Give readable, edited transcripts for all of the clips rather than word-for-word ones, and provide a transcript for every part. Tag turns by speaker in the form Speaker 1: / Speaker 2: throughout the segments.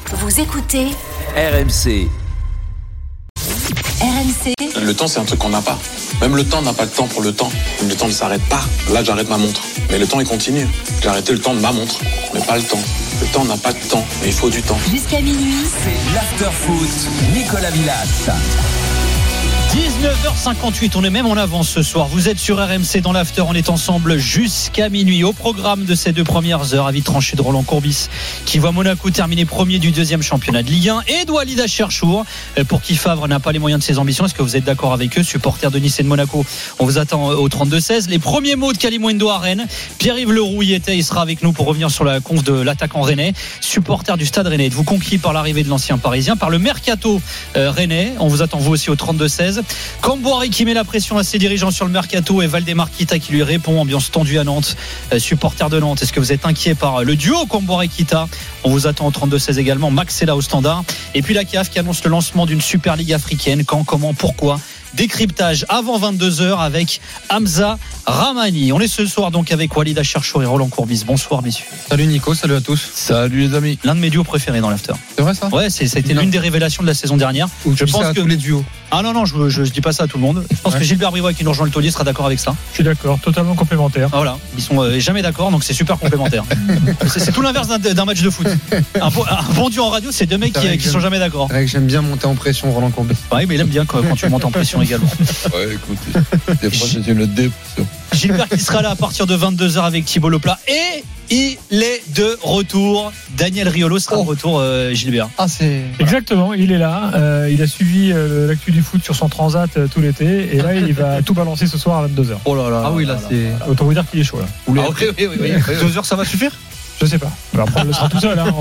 Speaker 1: Vous écoutez
Speaker 2: RMC.
Speaker 1: RMC.
Speaker 3: Le temps, c'est un truc qu'on n'a pas. Même le temps n'a pas de temps pour le temps. Le temps ne s'arrête pas. Là, j'arrête ma montre. Mais le temps, il continue. J'ai arrêté le temps de ma montre, mais pas le temps. Le temps n'a pas de temps, mais il faut du temps.
Speaker 1: Jusqu'à minuit.
Speaker 2: C'est l'after-foot. Nicolas Villas.
Speaker 4: 19h58, on est même en avance ce soir. Vous êtes sur RMC dans l'after, on est ensemble jusqu'à minuit. Au programme de ces deux premières heures, avis tranché de Roland Courbis qui voit Monaco terminer premier du deuxième championnat de Ligue 1 et Walid Cherchour pour qui Favre n'a pas les moyens de ses ambitions. Est-ce que vous êtes d'accord avec eux, supporters de Nice et de Monaco? On vous attend au 32-16. Les premiers mots de Kalimundo à Rennes. Pierre-Yves Leroux y était, il sera avec nous pour revenir sur la conf de l'attaquant rennais. Supporter du Stade Rennais, êtes-vous conquis par l'arrivée de l'ancien Parisien, par le mercato rennais? On vous attend vous aussi au 32-16. Camboire qui met la pression à ses dirigeants sur le mercato et Valdemar Kita qui lui répond. Ambiance tendue à Nantes. Supporter de Nantes, est-ce que vous êtes inquiet par le duo Camboire-Kita? On vous attend au 32-16 également. Max est là au standard. Et puis la CAF qui annonce le lancement d'une Super Ligue africaine. Quand, comment, pourquoi? Décryptage avant 22h avec Hamza Ramani. On est ce soir donc avec Walid Cherchour et Roland Courbis. Bonsoir messieurs.
Speaker 5: Salut Nico, salut à tous. Salut les amis.
Speaker 4: L'un de mes duos préférés dans l'after.
Speaker 5: C'est vrai ça?
Speaker 4: Ouais, c'était l'une des révélations de la saison dernière.
Speaker 5: Je pense que tous les duos.
Speaker 4: Ah non, je dis pas ça à tout le monde. Je pense que Gilbert Brivois qui nous rejoint le taulier sera d'accord avec ça.
Speaker 6: Je suis d'accord, totalement complémentaire.
Speaker 4: Ah, voilà, ils sont jamais d'accord, donc c'est super complémentaire. c'est tout l'inverse d'un match de foot. Un bon duo en radio, c'est deux mecs qui sont jamais d'accord.
Speaker 5: C'est vrai que j'aime bien monter en pression, Roland Courbis.
Speaker 4: Oui, mais il aime bien quand tu montes en pression également.
Speaker 7: Ouais, écoute, des fois j'ai une dépression.
Speaker 4: Gilbert qui sera là à partir de 22h avec Thibaut Leplat et il est de retour. Daniel Riolo sera de retour, Gilbert.
Speaker 5: Ah, c'est
Speaker 6: exactement, il est là. Il a suivi l'actu du foot sur son transat tout l'été et là il va tout balancer ce soir à 22h.
Speaker 4: Oh là là.
Speaker 5: Ah oui, là c'est.
Speaker 6: Autant vous dire qu'il est chaud là.
Speaker 4: Oui. 2 heures, ça va suffire?
Speaker 6: Je sais pas. Après, on le sera tout seul. Hein.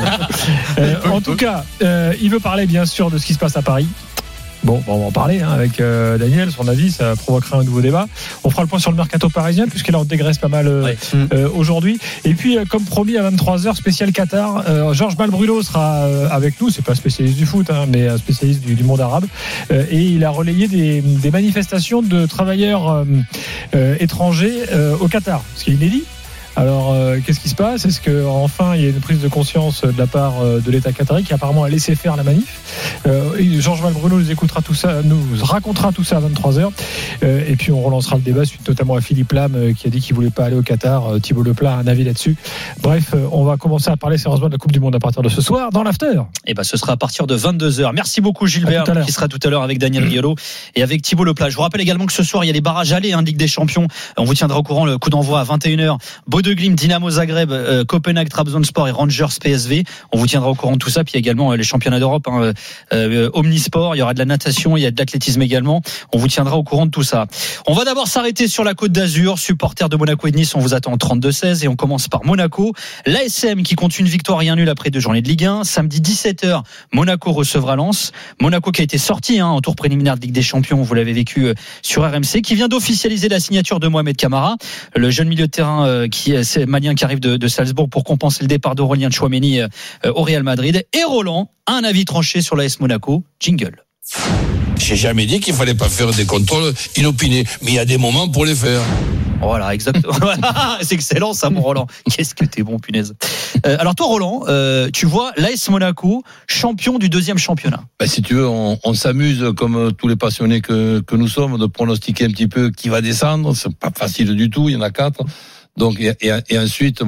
Speaker 6: En tout cas, il veut parler bien sûr de ce qui se passe à Paris. Bon, on va en parler avec Daniel, son avis, ça provoquera un nouveau débat. On fera le point sur le mercato parisien, puisqu'il en dégraisse pas mal aujourd'hui. Et puis, comme promis, à 23h, spécial Qatar, Georges Malbruno sera avec nous, c'est pas spécialiste du foot, mais un spécialiste du monde arabe. Et il a relayé des manifestations de travailleurs étrangers au Qatar, ce qui est inédit. Alors, qu'est-ce qui se passe? Est-ce qu'enfin il y a une prise de conscience de la part de l'État qatari qui apparemment a laissé faire la manif? Georges Malbruno nous racontera tout ça à 23h. Et puis on relancera le débat suite notamment à Philippe Lam qui a dit qu'il voulait pas aller au Qatar. Thibaut Leplat a un avis là-dessus. Bref, on va commencer à parler sérieusement de la Coupe du Monde à partir de ce soir dans l'after.
Speaker 4: Et ce sera à partir de 22h. Merci beaucoup Gilbert qui sera tout à l'heure avec Daniel Riolo et avec Thibaut Leplat. Je vous rappelle également que ce soir il y a les barrages allés Ligue des Champions. On vous tiendra au courant, le coup d'envoi à 21h. De Glimt, Dynamo Zagreb, Copenhague, Trabzonspor et Rangers PSV. On vous tiendra au courant de tout ça. Puis il y a également les championnats d'Europe, Omnisport. Il y aura de la natation, il y a de l'athlétisme également. On vous tiendra au courant de tout ça. On va d'abord s'arrêter sur la Côte d'Azur. Supporters de Monaco et de Nice, on vous attend au 32-16 et on commence par Monaco. L'ASM qui compte une victoire et un nul après 2 journées de Ligue 1. Samedi 17h, Monaco recevra Lens. Monaco qui a été sorti en tour préliminaire de Ligue des Champions. Vous l'avez vécu sur RMC, qui vient d'officialiser la signature de Mohamed Camara, le jeune milieu de terrain c'est malien qui arrive de Salzbourg pour compenser le départ d'Aurélien Tchouaméni au Real Madrid. Et Roland a un avis tranché sur l'AS Monaco. Jingle.
Speaker 7: J'ai jamais dit qu'il fallait pas faire des contrôles inopinés, mais il y a des moments pour les faire.
Speaker 4: Voilà, exactement. C'est excellent ça, mon Roland. Qu'est-ce que t'es bon, punaise. Alors toi, Roland, tu vois l'AS Monaco champion du 2e championnat.
Speaker 7: Si tu veux, on s'amuse comme tous les passionnés que nous sommes de pronostiquer un petit peu qui va descendre. C'est pas facile du tout. Il y en a 4. Donc et ensuite,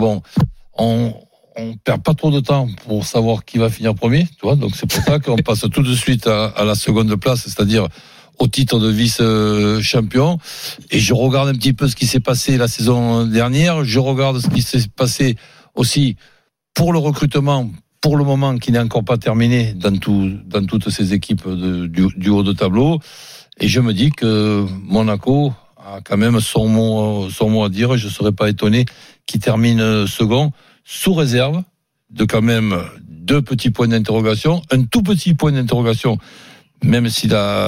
Speaker 7: on perd pas trop de temps pour savoir qui va finir premier, tu vois. Donc c'est pour ça qu'on passe tout de suite à la seconde place, c'est-à-dire au titre de vice-champion. Et je regarde un petit peu ce qui s'est passé la saison dernière. Je regarde ce qui s'est passé aussi pour le recrutement, pour le moment, qui n'est encore pas terminé dans toutes ces équipes du haut de tableau. Et je me dis que Monaco a quand même son mot à dire. Je ne serais pas étonné qu'il termine second, sous réserve de quand même 2 petits points d'interrogation, un tout petit point d'interrogation, même si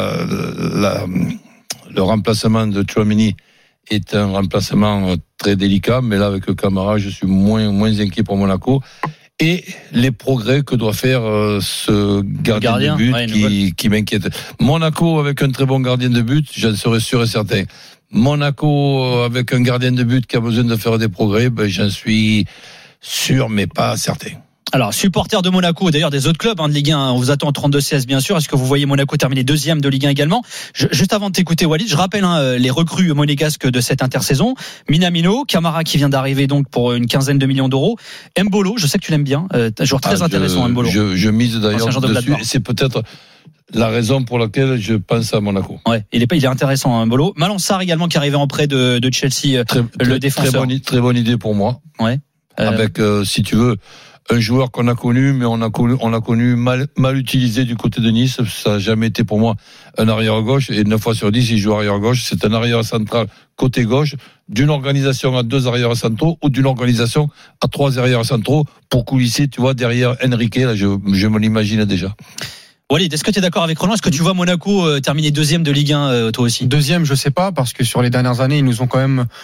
Speaker 7: le remplacement de Tchouaméni est un remplacement très délicat, mais là avec Camara, je suis moins inquiet pour Monaco. Et les progrès que doit faire ce gardien de but qui m'inquiète. Monaco avec un très bon gardien de but, j'en serais sûr et certain. Monaco avec un gardien de but qui a besoin de faire des progrès, j'en suis sûr mais pas certain.
Speaker 4: Alors, supporter de Monaco, d'ailleurs des autres clubs de Ligue 1, on vous attend en 32-16 bien sûr. Est-ce que vous voyez Monaco terminer deuxième de Ligue 1 également? Juste avant de t'écouter Walid, je rappelle les recrues monégasques de cette intersaison. Minamino, Camara qui vient d'arriver donc pour une 15aine de millions d'euros. Mbolo, je sais que tu l'aimes bien, un joueur très intéressant Mbolo.
Speaker 7: Je mise d'ailleurs dessus, et c'est peut-être la raison pour laquelle je pense à Monaco.
Speaker 4: Ouais, il est intéressant Mbolo. Malan Sarr également qui est arrivé en prêt de Chelsea, le défenseur.
Speaker 7: Très bonne idée pour moi.
Speaker 4: Ouais.
Speaker 7: Avec si tu veux un joueur qu'on a connu, mais on l'a connu mal utilisé du côté de Nice. Ça n'a jamais été pour moi un arrière gauche. Et 9 fois sur 10, il joue arrière gauche. C'est un arrière central côté gauche, d'une organisation à 2 arrières centraux ou d'une organisation à 3 arrières centraux pour coulisser, tu vois, derrière Enrique. Là, je me l'imagine déjà.
Speaker 4: Walid, est-ce que tu es d'accord avec Roland? Est-ce que tu vois Monaco terminer deuxième de Ligue 1 toi aussi?
Speaker 5: Deuxième, je sais pas, parce que sur les dernières années, ils nous ont quand même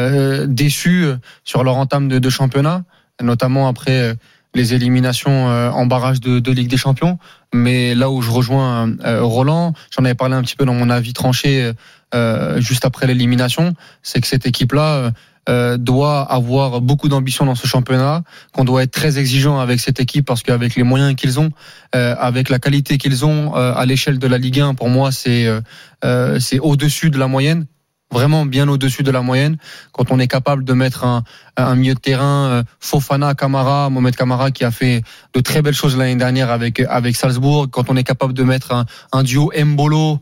Speaker 5: déçus sur leur entame de championnat, notamment après les éliminations en barrage de Ligue des Champions. Mais là où je rejoins Roland, j'en avais parlé un petit peu dans mon avis tranché juste après l'élimination, c'est que cette équipe-là doit avoir beaucoup d'ambition dans ce championnat, qu'on doit être très exigeant avec cette équipe parce qu'avec les moyens qu'ils ont, avec la qualité qu'ils ont à l'échelle de la Ligue 1, pour moi c'est au-dessus de la moyenne. Vraiment bien au-dessus de la moyenne. Quand on est capable de mettre un milieu de terrain, Fofana, Camara, Mohamed Camara qui a fait de très belles choses l'année dernière avec Salzbourg. Quand on est capable de mettre un duo Mbolo,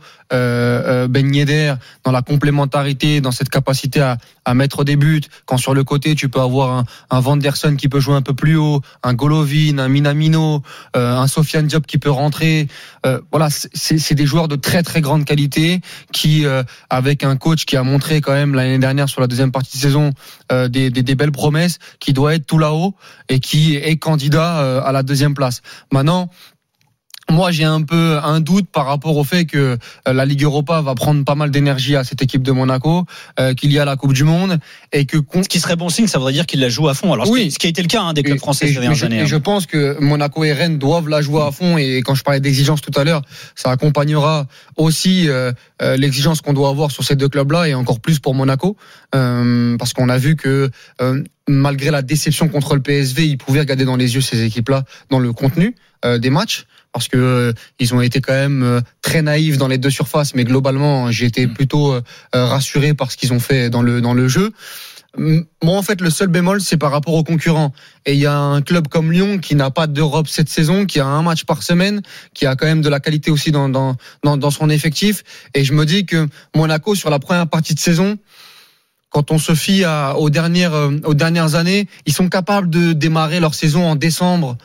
Speaker 5: Ben Yedder dans la complémentarité, dans cette capacité à mettre des buts. Quand sur le côté tu peux avoir un Vanderson qui peut jouer un peu plus haut, un Golovin, un Minamino, un Sofiane Diop qui peut rentrer. Voilà, c'est des joueurs de très très grande qualité qui, avec un coach qui a montré quand même l'année dernière sur la deuxième partie de saison des belles promesses, qui doit être tout là-haut et qui est candidat à la deuxième place. Maintenant, moi, j'ai un peu un doute par rapport au fait que la Ligue Europa va prendre pas mal d'énergie à cette équipe de Monaco, qu'il y a la Coupe du Monde et que
Speaker 4: ce qui serait bon signe, ça voudrait dire qu'il la joue à fond. Alors oui, ce qui a été le cas des clubs français ces dernières années.
Speaker 5: Et je pense que Monaco et Rennes doivent la jouer à fond. Et quand je parlais d'exigence tout à l'heure, ça accompagnera aussi l'exigence qu'on doit avoir sur ces deux clubs-là et encore plus pour Monaco, parce qu'on a vu que malgré la déception contre le PSV, ils pouvaient regarder dans les yeux ces équipes-là dans le contenu des matchs. Parce que ils ont été quand même très naïfs dans les deux surfaces, mais globalement, j'ai été plutôt rassuré par ce qu'ils ont fait dans le jeu. Moi, en fait, le seul bémol, c'est par rapport aux concurrents. Et il y a un club comme Lyon qui n'a pas d'Europe cette saison, qui a un match par semaine, qui a quand même de la qualité aussi dans son effectif. Et je me dis que Monaco, sur la première partie de saison, quand on se fie aux dernières années, ils sont capables de démarrer leur saison en décembre.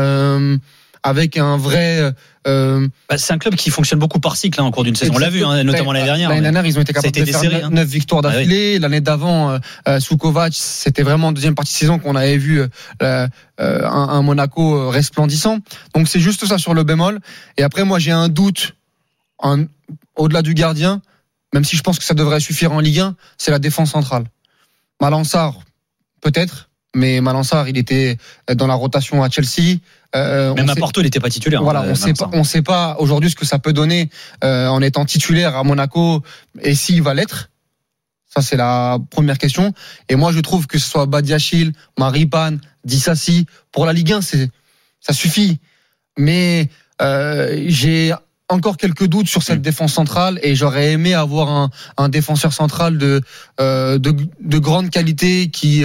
Speaker 5: Avec un vrai.
Speaker 4: C'est un club qui fonctionne beaucoup par cycle en cours d'une saison. On l'a vu, notamment l'année dernière.
Speaker 5: L'année dernière, ils ont été capables de faire 9 victoires d'affilée. Oui. L'année d'avant, sous Kovac, c'était vraiment en deuxième partie de saison qu'on avait vu un Monaco resplendissant. Donc c'est juste ça sur le bémol. Et après, moi, j'ai un doute au-delà du gardien, même si je pense que ça devrait suffire en Ligue 1, c'est la défense centrale. Malan Sarr, peut-être. Mais Malan Sarr, il était dans la rotation à Chelsea.
Speaker 4: Même à Porto, il n'était pas titulaire.
Speaker 5: Voilà, on sait pas aujourd'hui ce que ça peut donner en étant titulaire à Monaco et s'il va l'être. Ça, c'est la première question. Et moi, je trouve que ce soit Badiachil, Maripane, Dissassi, pour la Ligue 1, ça suffit. Mais j'ai encore quelques doutes sur cette défense centrale et j'aurais aimé avoir un défenseur central de grande qualité qui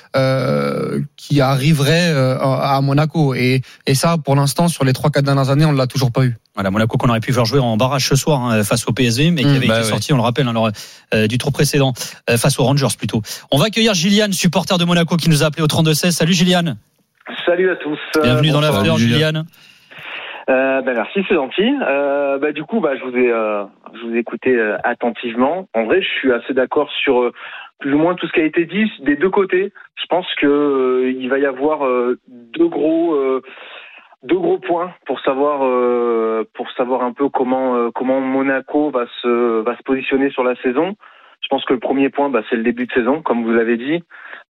Speaker 5: arriverait à Monaco et ça pour l'instant sur les 3-4 dernières années on ne l'a toujours pas eu.
Speaker 4: Voilà, Monaco qu'on aurait pu voir jouer en barrage ce soir face au PSV mais qui avait été sorti, on le rappelle, lors du tour précédent face aux Rangers plutôt. On va accueillir Gillian, supporter de Monaco qui nous a appelé au 32-16. Salut Gillian.
Speaker 1: Salut à tous.
Speaker 4: Bienvenue dans l'after Gillian.
Speaker 1: Merci, c'est gentil. Du coup, je vous ai écouté attentivement. En vrai, je suis assez d'accord sur plus ou moins tout ce qui a été dit des deux côtés. Je pense que il va y avoir deux gros points pour savoir un peu comment Monaco va se positionner sur la saison. Je pense que le premier point, c'est le début de saison, comme vous l'avez dit.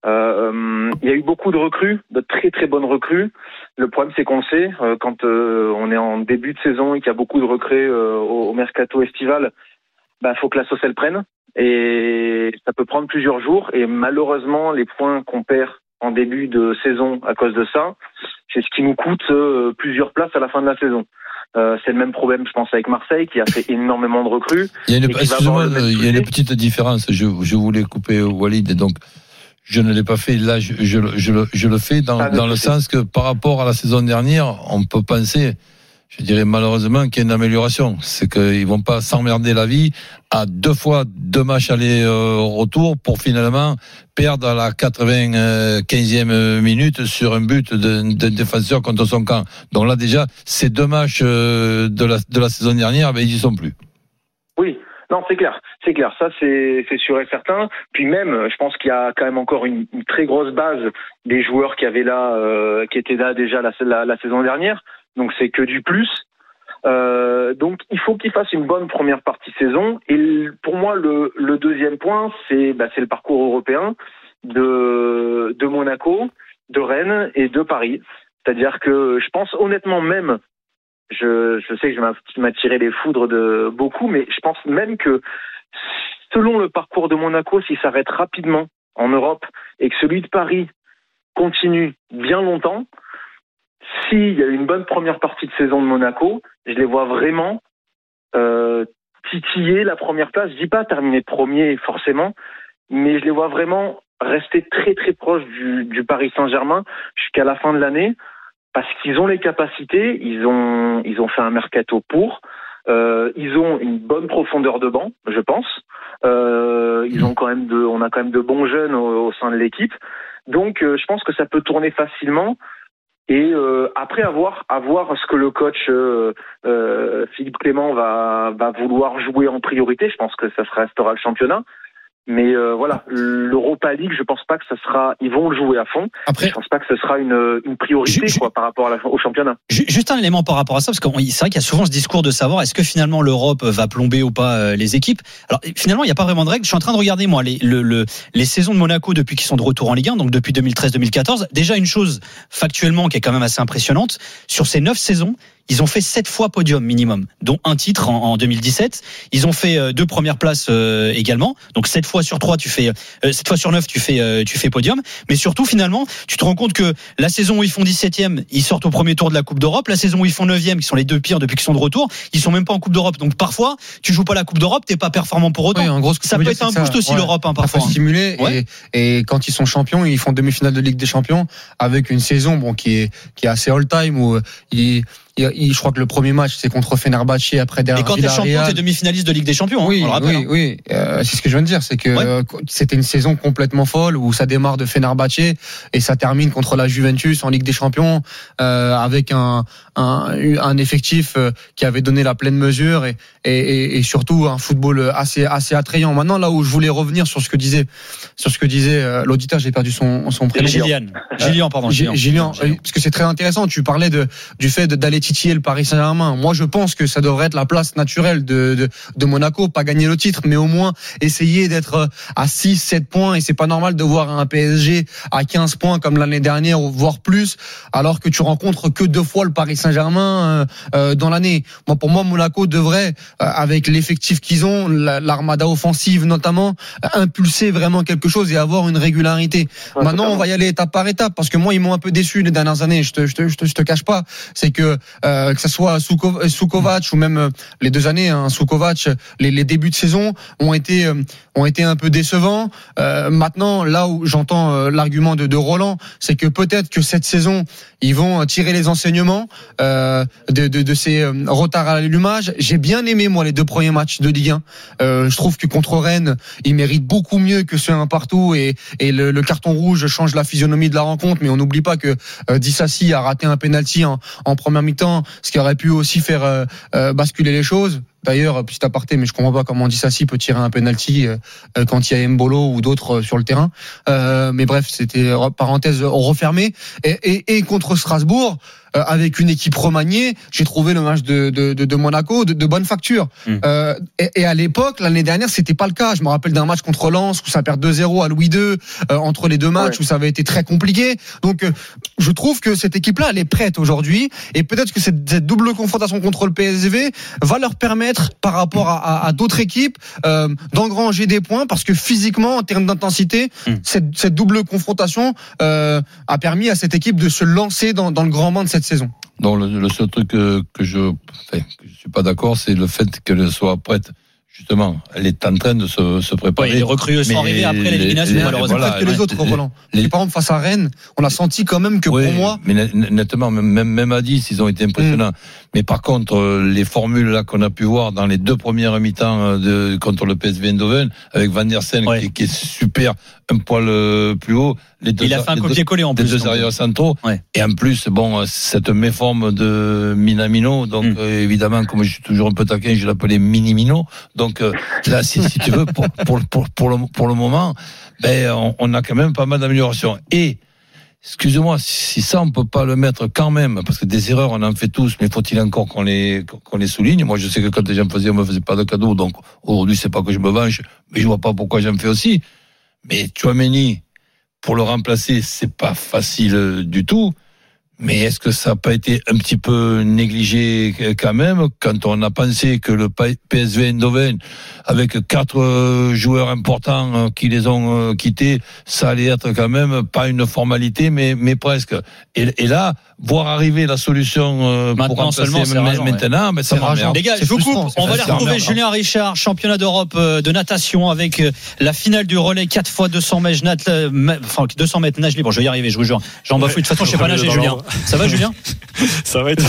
Speaker 1: Il y a eu beaucoup de recrues, de très très bonnes recrues. Le problème, c'est qu'on le sait, quand on est en début de saison et qu'il y a beaucoup de recrues au mercato estival, faut que la sauce elle prenne. Et ça peut prendre plusieurs jours. Et malheureusement, les points qu'on perd en début de saison à cause de ça, c'est ce qui nous coûte plusieurs places à la fin de la saison. C'est le même problème, je pense, avec Marseille, qui a fait énormément de recrues.
Speaker 7: Il y a une petite différence. Je voulais couper Walid, donc je ne l'ai pas fait. Là, je le fais dans le sens que par rapport à la saison dernière, on peut penser, je dirais malheureusement, qu'il y a une amélioration. C'est qu'ils vont pas s'emmerder la vie à 2 matchs aller-retour pour finalement perdre à la 95e minute sur un but d'un défenseur contre son camp. Donc là déjà, ces 2 matchs de la saison dernière, ben, ils y sont plus.
Speaker 1: Oui. Non, c'est clair. Ça, c'est sûr et certain. Puis même, je pense qu'il y a quand même encore une très grosse base des joueurs qui étaient là déjà la saison dernière. Donc c'est que du plus. Donc il faut qu'il fasse une bonne première partie de saison. Et pour moi, le deuxième point, c'est le parcours européen de Monaco, de Rennes et de Paris. C'est-à-dire que je pense honnêtement même, je sais que je vais m'attirer les foudres de beaucoup, mais je pense même que selon le parcours de Monaco, s'il s'arrête rapidement en Europe et que celui de Paris continue bien longtemps, s'il y a une bonne première partie de saison de Monaco, je les vois vraiment titiller la première place. Je dis pas terminer premier forcément, mais je les vois vraiment rester très très proche du Paris Saint-Germain jusqu'à la fin de l'année, parce qu'ils ont les capacités, ils ont fait un mercato pour, ils ont une bonne profondeur de banc, je pense. On a quand même de bons jeunes au sein de l'équipe, donc je pense que ça peut tourner facilement. Et après à voir ce que le coach Philippe Clément va vouloir jouer en priorité. Je pense que ça restera le championnat. Mais voilà, l'Europa League, je pense pas que ça sera. Ils vont le jouer à fond. Après, je pense pas que ce sera une priorité par rapport au championnat.
Speaker 4: Juste un élément par rapport à ça, parce que c'est vrai qu'il y a souvent ce discours de savoir est-ce que finalement l'Europe va plomber ou pas les équipes. Alors finalement, il n'y a pas vraiment de règle. Je suis en train de regarder moi les saisons de Monaco depuis qu'ils sont de retour en Ligue 1, donc depuis 2013-2014. Déjà une chose factuellement qui est quand même assez impressionnante, sur ces 9 saisons, ils ont fait 7 fois podium minimum, dont un titre en 2017. Ils ont fait 2 premières places également. Donc 7 fois sur 3, 7 fois sur 9, tu fais podium. Mais surtout, finalement, tu te rends compte que la saison où ils font 17e, ils sortent au premier tour de la Coupe d'Europe. La saison où ils font 9e, qui sont les 2 pires depuis qu'ils sont de retour, ils sont même pas en Coupe d'Europe. Donc parfois, tu joues pas la Coupe d'Europe, t'es pas performant pour autant.
Speaker 5: Oui, en gros,
Speaker 4: ça peut être un boost aussi, l'Europe, parfois.
Speaker 5: Ça peut stimuler. Ouais. Et quand ils sont champions, ils font demi-finale de Ligue des Champions avec une saison qui est assez all-time où je crois que le premier match c'est contre Fenerbahçe, après derrière
Speaker 4: Villarreal. Et quand t'es champion, t'es demi-finaliste de Ligue des Champions.
Speaker 5: Oui, c'est ce que je viens de dire, c'est que c'était une saison complètement folle où ça démarre de Fenerbahçe et ça termine contre la Juventus en Ligue des Champions avec un effectif qui avait donné la pleine mesure et surtout un football assez attrayant. Maintenant, là où je voulais revenir sur ce que disait l'auditeur, j'ai perdu son prénom.
Speaker 4: Gillian,
Speaker 5: parce que c'est très intéressant. Tu parlais du fait d'aller titiller le Paris Saint-Germain. Moi, je pense que ça devrait être la place naturelle de Monaco, pas gagner le titre, mais au moins essayer d'être à 6-7 points. Et c'est pas normal de voir un PSG à 15 points comme l'année dernière, voire plus, alors que tu rencontres que 2 fois le Paris Saint-Germain dans l'année. Pour moi, Monaco devrait, avec l'effectif qu'ils ont, l'armada offensive notamment, impulser vraiment quelque chose et avoir une régularité. Maintenant, on va y aller étape par étape, parce que moi, ils m'ont un peu déçu les dernières années. Je te cache pas, c'est que ça soit Sukovac ou même les 2 années, Sukovac, les débuts de saison ont été un peu décevants. Maintenant, là où j'entends l'argument de Roland, c'est que peut-être que cette saison, ils vont tirer les enseignements de ces retards à l'allumage. J'ai bien aimé moi les 2 premiers matchs de Ligue 1. Je trouve que contre Rennes, ils méritent beaucoup mieux que ceux un partout et le carton rouge change la physionomie de la rencontre. Mais on n'oublie pas que Dissassi a raté un penalty en première mi-temps, ce qui aurait pu aussi faire basculer les choses. D'ailleurs, petit aparté, mais je comprends pas comment Dissassi peut tirer un penalty quand il y a Mbolo ou d'autres sur le terrain. Mais bref, c'était parenthèse refermée. Et contre Strasbourg, avec une équipe remaniée, j'ai trouvé le match de Monaco de bonne facture. Et à l'époque, l'année dernière, c'était pas le cas. Je me rappelle d'un match contre Lens où ça perd 2-0 à Louis II, entre les 2 matchs où ça avait été très compliqué. Donc, je trouve que cette équipe-là, elle est prête aujourd'hui. Et peut-être que cette double confrontation contre le PSV va leur permettre permettre, par rapport à d'autres équipes, d'engranger des points, parce que physiquement, en termes d'intensité, cette double confrontation a permis à cette équipe de se lancer dans le grand bain de cette saison.
Speaker 7: Non, le seul truc que je suis pas d'accord, c'est le fait qu'elle soit prête. Justement, elle est en train de se préparer.
Speaker 4: Les recrues sont arrivées après l'élimination, malheureusement.
Speaker 5: Voilà, que les autres, Roland. Par exemple, face à Rennes, on a senti quand même que pour moi.
Speaker 7: Mais nettement, même à 10, ils ont été impressionnants. Mais par contre, les formules là qu'on a pu voir dans les 2 premières mi-temps contre le PSV Eindhoven, avec Van der Sel qui est super, un poil plus haut.
Speaker 4: Il a fait un copier-coller en plus.
Speaker 7: Les 2 arrières centraux. Ouais. Et en plus, cette méforme de Minamino, donc évidemment, comme je suis toujours un peu taquin, je l'appelais Minimino. Donc là, si tu veux, pour le moment, on a quand même pas mal d'améliorations. Et excusez-moi, si ça on peut pas le mettre quand même, parce que des erreurs on en fait tous, mais faut-il encore qu'on les souligne. Moi, je sais que quand les gens faisaient, on me faisait pas de cadeaux, donc aujourd'hui c'est pas que je me venge, mais je vois pas pourquoi j'en fais aussi. Mais Tchouaméni, pour le remplacer, c'est pas facile du tout. Mais est-ce que ça n'a pas été un petit peu négligé quand même, quand on a pensé que le PSV Eindhoven, avec 4 joueurs importants qui les ont quittés, ça allait être quand même pas une formalité, mais presque. Et là, voir arriver la solution pour remplacer maintenant,
Speaker 4: c'est rageant. Les gars, je vous coupe. On va aller retrouver Julien Richard, championnat d'Europe de natation, avec la finale du relais 4 x 200 mètres, 200 mètres nage libre. Je vais y arriver, je vous jure. J'en bafoue. De toute façon, je sais pas nager, Julien. Ça va, Julien?
Speaker 8: Ça va être.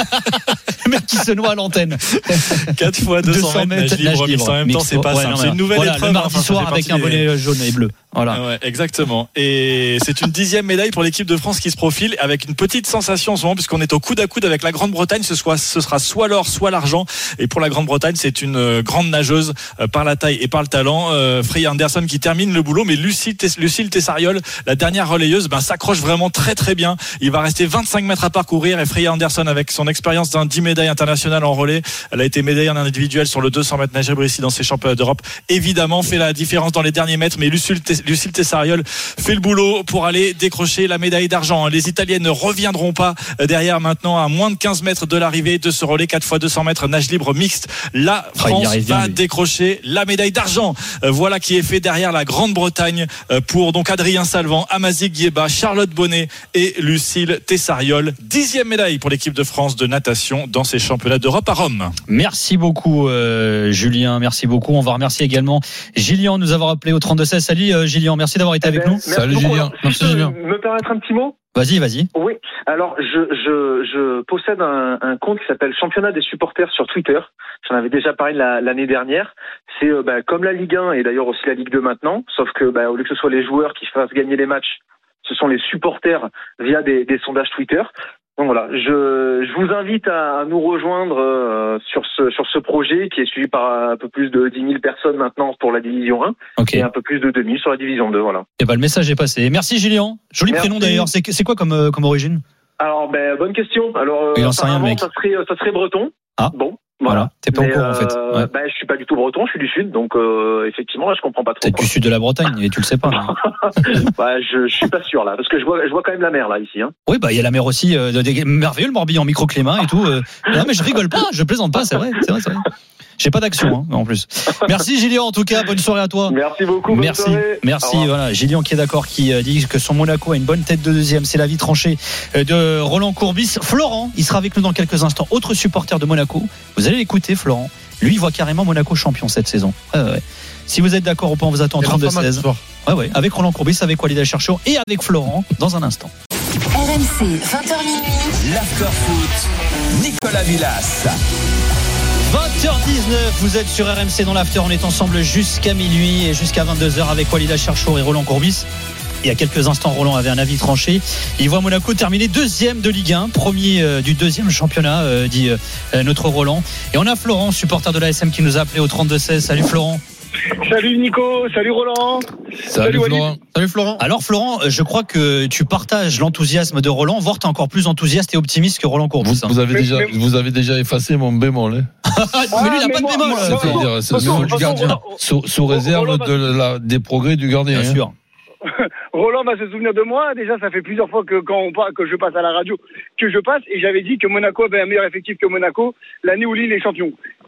Speaker 4: Le mec qui se noie à l'antenne.
Speaker 8: 4 x 200 mètres nage libre. En même temps, c'est pas simple. C'est une nouvelle épreuve.
Speaker 4: Le mardi soir avec un bonnet jaune et bleu. Voilà.
Speaker 8: Ouais, exactement. Et c'est une 10e médaille pour l'équipe de France qui se profile, avec une petite sensation en ce moment, puisqu'on est au coude à coude avec la Grande-Bretagne. Ce sera soit l'or, soit l'argent. Et pour la Grande-Bretagne, c'est une grande nageuse par la taille et par le talent. Freya Anderson qui termine le boulot, mais Lucille Tessariol, la dernière relayeuse, s'accroche vraiment très très bien. Il va rester 25 mètres à parcourir, et Freya Anderson, avec son expérience d'un 10 médailles internationales en relais, elle a été médaillée en individuel sur le 200 mètres nage libre ici dans ces championnats d'Europe, évidemment fait la différence dans les derniers mètres. Mais Lucille Tessariol fait le boulot pour aller décrocher la médaille d'argent. Les Italiennes ne reviendront pas derrière maintenant, à moins de 15 mètres de l'arrivée de ce relais 4 x 200 mètres nage libre mixte. La France va décrocher la médaille d'argent. Voilà qui est fait derrière la Grande-Bretagne pour donc Adrien Salvant, Amazic Guieba, Charlotte Bonnet et Lucille Tessariol. 10e médaille pour l'équipe de France de natation dans ces championnats d'Europe à Rome.
Speaker 4: Merci beaucoup Julien, merci beaucoup. On va remercier également Gillian de nous avoir appelé au 32-16. Salut Gillian, merci d'avoir été avec nous.
Speaker 7: Salut Gillian.
Speaker 1: Merci Gillian. Me permettre un petit mot?
Speaker 4: Vas-y.
Speaker 1: Oui. Alors, je possède un compte qui s'appelle Championnat des supporters sur Twitter. J'en avais déjà parlé l'année dernière. C'est comme la Ligue 1 et d'ailleurs aussi la Ligue 2 maintenant, sauf que au lieu que ce soit les joueurs qui fassent gagner les matchs, ce sont les supporters via des sondages Twitter. Donc voilà, je vous invite à nous rejoindre sur ce projet qui est suivi par un peu plus de 10 000 personnes maintenant pour la division 1 et un peu plus de 2 000 sur la division 2. Voilà.
Speaker 4: Et le message est passé. Merci Gillian. Joli prénom d'ailleurs. C'est quoi comme origine?
Speaker 1: Alors bonne question. Alors
Speaker 4: il en sait rien, le mec.
Speaker 1: Ça serait breton.
Speaker 4: Ah.
Speaker 1: Bon.
Speaker 4: Voilà. T'es pas au courant en fait. Ouais.
Speaker 1: Je suis pas du tout breton, je suis du sud, donc effectivement là je comprends pas trop.
Speaker 4: T'es du sud de la Bretagne et tu le sais pas.
Speaker 1: Je suis pas sûr là, parce que je vois quand même la mer là ici. Hein.
Speaker 4: Oui, il y a la mer aussi, merveilleux le Morbihan, microclimat et tout. Non mais je rigole pas, je plaisante pas, c'est vrai. J'ai pas d'action en plus. Merci Gillian en tout cas, bonne soirée à toi.
Speaker 1: Merci beaucoup.
Speaker 4: Merci. Voilà, Gillian qui est d'accord, qui dit que son Monaco a une bonne tête de deuxième. C'est l'avis tranché de Roland Courbis. Florent, il sera avec nous dans quelques instants, autre supporter de Monaco. Vous allez l'écouter, Florent. Lui, il voit carrément Monaco champion cette saison. Ouais. Si vous êtes d'accord ou pas, on vous attend 32-16. Ouais, avec Roland Courbis, avec Walid Acharchour et avec Florent dans un instant.
Speaker 9: RMC 20h minuit.
Speaker 2: L'after foot. Nicolas Villas.
Speaker 4: 20h19, vous êtes sur RMC dans l'after, on est ensemble jusqu'à minuit et jusqu'à 22h avec Walid Acharchour et Roland Courbis. Il y a quelques instants, Roland avait un avis tranché. Il voit Monaco terminer deuxième de Ligue 1, premier du deuxième championnat, dit notre Roland. Et on a Florent, supporter de l'ASM, qui nous a appelé au 32-16. Salut Florent.
Speaker 10: Salut Nico, salut Roland.
Speaker 7: Salut Florent.
Speaker 5: Salut Florent.
Speaker 4: Alors Florent, je crois que tu partages l'enthousiasme de Roland, voire t'es encore plus enthousiaste et optimiste que Roland Courbis.
Speaker 7: Vous avez déjà effacé mon bémol.
Speaker 4: Mais lui il n'a pas de bémol.
Speaker 7: Du gardien. Sous réserve des progrès du gardien.
Speaker 4: Bien sûr.
Speaker 10: Roland va se souvenir de moi. Déjà, ça fait plusieurs fois que que je passe à la radio, et j'avais dit que Monaco avait un meilleur effectif que Monaco l'année où Lille est champion.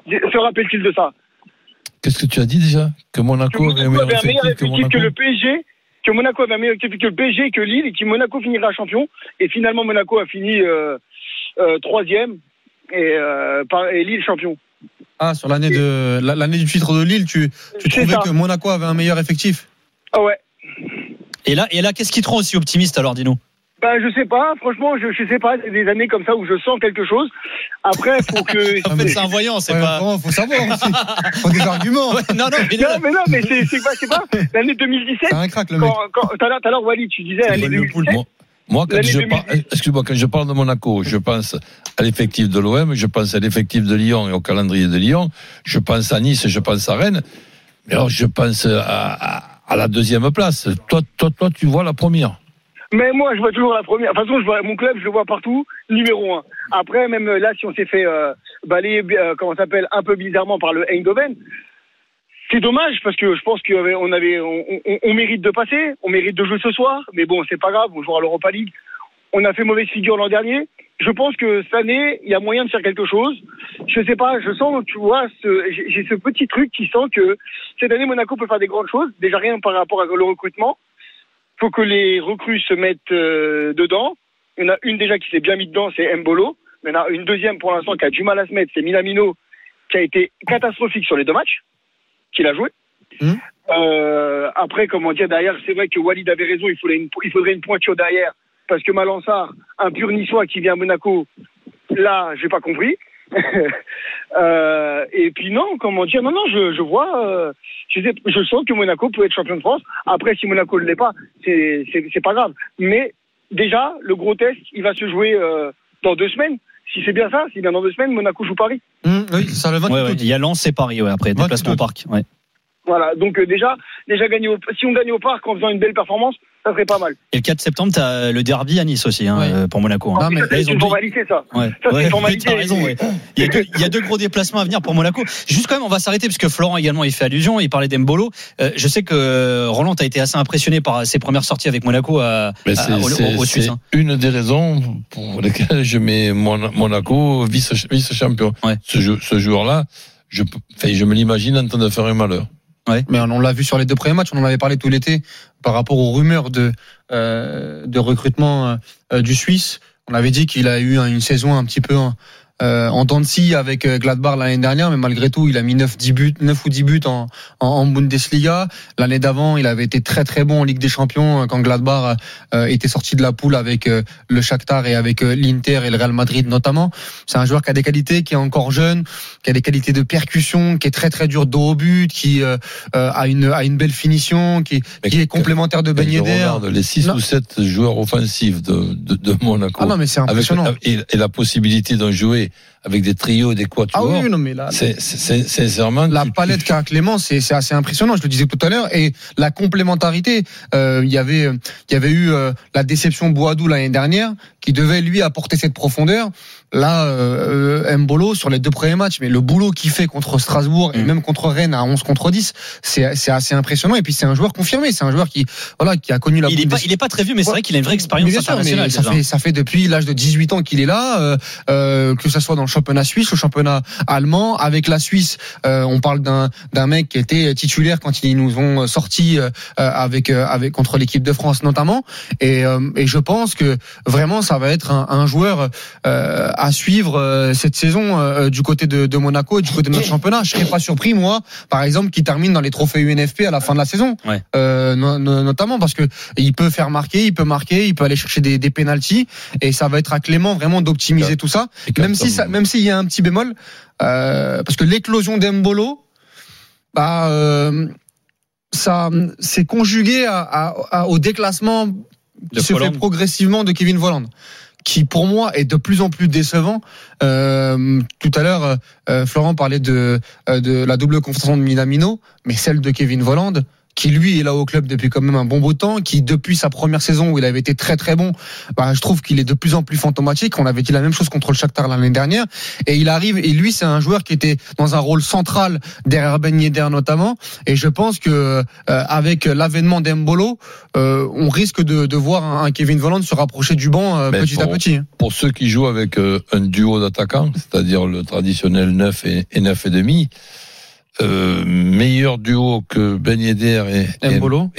Speaker 10: Se rappelle-t-il de ça?
Speaker 7: Qu'est-ce que tu as dit déjà? Que Monaco avait un meilleur effectif
Speaker 10: que le PSG, que Monaco avait un meilleur effectif que le PSG et que Lille, et que Monaco finira champion. Et finalement, Monaco a fini 3e et Lille champion.
Speaker 5: Ah, sur l'année du titre de Lille, tu trouvais que Monaco avait un meilleur effectif?
Speaker 10: Ah ouais.
Speaker 4: Et là, qu'est-ce qui te rend aussi optimiste alors, dis-nous?
Speaker 10: Je sais pas, franchement, je sais pas, c'est des années comme ça où je sens quelque chose. Après, faut que.
Speaker 4: En fait, c'est un voyant, c'est pas.
Speaker 5: Faut savoir aussi. Faut des arguments.
Speaker 10: Ouais, non, mais c'est pas. L'année 2017.
Speaker 5: C'est un crack, le mec.
Speaker 10: Tout à l'heure, Walid, tu disais l'année 2017.
Speaker 7: Moi, quand je parle de Monaco, je pense à l'effectif de l'OM, je pense à l'effectif de Lyon et au calendrier de Lyon, je pense à Nice, je pense à Rennes, mais alors je pense à la deuxième place. Toi, tu vois la première. Mais
Speaker 10: moi, je vois toujours la première. De toute façon, je vois mon club, je le vois partout, numéro 1. Après, même là, si on s'est fait balayer, un peu bizarrement par le Eindhoven, c'est dommage parce que je pense qu'on mérite de passer, on mérite de jouer ce soir, mais bon, c'est pas grave, on jouera à l'Europa League. On a fait mauvaise figure l'an dernier. Je pense que cette année, il y a moyen de faire quelque chose. Je sais pas, je sens, tu vois, j'ai ce petit truc qui sent que cette année, Monaco peut faire des grandes choses. Déjà rien par rapport au recrutement. Faut que les recrues se mettent dedans. Il y en a une déjà qui s'est bien mis dedans, c'est Mbolo. Il y en a une deuxième pour l'instant qui a du mal à se mettre, c'est Minamino, qui a été catastrophique sur les 2 matchs qu'il a joué. Après, derrière, c'est vrai que Walid avait raison, il faudrait une pointure derrière, parce que Malansar, un pur niçois qui vient à Monaco, là, j'ai pas compris. Et puis non, je vois, je sens que Monaco peut être champion de France. Après, si Monaco ne l'est pas, c'est pas grave. Mais déjà, le gros test, il va se jouer dans 2 semaines. Si c'est bien ça, si bien dans 2 semaines, Monaco joue Paris.
Speaker 5: Oui, ça le 28 août.
Speaker 4: Il y a Lens et Paris, après, déplacement au parc. Ouais.
Speaker 10: Voilà, donc déjà gagner si on gagne au parc en faisant une belle performance, ça serait pas mal.
Speaker 4: Et le 4 septembre, tu as le derby à Nice aussi, pour Monaco.
Speaker 10: Non, mais c'est une formalité, ça.
Speaker 4: Ouais.
Speaker 10: C'est une formalité.
Speaker 4: T'as raison, ouais. Il y a 2 gros déplacements à venir pour Monaco. Juste quand même, on va s'arrêter parce que Florent également il fait allusion, il parlait d'Embolo. Je sais que Roland a été assez impressionné par ses premières sorties avec Monaco au Suisse.
Speaker 7: C'est une des raisons pour lesquelles je mets Monaco vice-champion.
Speaker 4: Ouais.
Speaker 7: Ce joueur-là, je me l'imagine en train de faire un malheur.
Speaker 5: Ouais. Mais on l'a vu sur les 2 premiers matchs, on en avait parlé tout l'été par rapport aux rumeurs de recrutement du Suisse. On avait dit qu'il a eu une saison un petit peu en dents de scie avec Gladbach l'année dernière, mais malgré tout, il a mis 9 ou 10 buts en Bundesliga. L'année d'avant, il avait été très très bon en Ligue des Champions quand Gladbach était sorti de la poule avec le Shakhtar et avec l'Inter et le Real Madrid notamment. C'est un joueur qui a des qualités, qui est encore jeune, qui a des qualités de percussion, qui est très très dur dos au but, qui a une belle finition, qui est complémentaire de Ben Yedder.
Speaker 7: Regarde les 6 ou 7 joueurs offensifs de Monaco.
Speaker 5: Ah non, mais c'est impressionnant.
Speaker 7: Et la possibilité d'en jouer avec des trios, des quatuors.
Speaker 5: Ah oui, non, mais là,
Speaker 7: c'est sincèrement.
Speaker 5: La palette qu'a Clément, c'est assez impressionnant. Je le disais tout à l'heure. Et la complémentarité, il y avait eu la déception Boadou l'année dernière, qui devait lui apporter cette profondeur. Là, Mbolo sur les 2 premiers matchs, mais le boulot qu'il fait contre Strasbourg et même contre Rennes à 11 contre 10, c'est assez impressionnant. Et puis c'est un joueur confirmé, c'est un joueur qui a connu la.
Speaker 4: Il est pas très vieux, mais c'est vrai qu'il a une vraie expérience internationale.
Speaker 5: Ça fait depuis l'âge de 18 ans qu'il est là, que ça soit dans le championnat suisse, le championnat allemand. Avec la Suisse, on parle d'un mec qui était titulaire quand ils nous ont sorti avec contre l'équipe de France notamment. Et je pense que vraiment ça va être un joueur à suivre cette saison du côté de Monaco et du côté de notre championnat. Je serais pas surpris, moi, par exemple, qu'il termine dans les trophées UNFP à la fin de la saison, notamment parce que il peut faire marquer, il peut aller chercher des pénaltys, et ça va être à Clément vraiment d'optimiser tout ça, même s'il y a un petit bémol, parce que l'éclosion d'Embolo, ça c'est conjugué au déclassement qui se fait progressivement de Kevin Volland, qui pour moi est de plus en plus décevant. Tout à l'heure, Florent parlait de la double confrontation de Minamino, mais celle de Kevin Volland, qui lui est là au club depuis quand même un bon bout de temps, qui depuis sa première saison où il avait été très très bon, je trouve qu'il est de plus en plus fantomatique. On avait dit la même chose contre le Shakhtar l'année dernière, et il arrive, et lui c'est un joueur qui était dans un rôle central derrière Ben Yedder notamment, et je pense que avec l'avènement d'Embolo, on risque de voir un Kevin Volland se rapprocher du banc petit à petit.
Speaker 7: Pour ceux qui jouent avec un duo d'attaquants, c'est-à-dire le traditionnel 9 et 9,5, meilleur duo que Ben Yedder et Mbolo,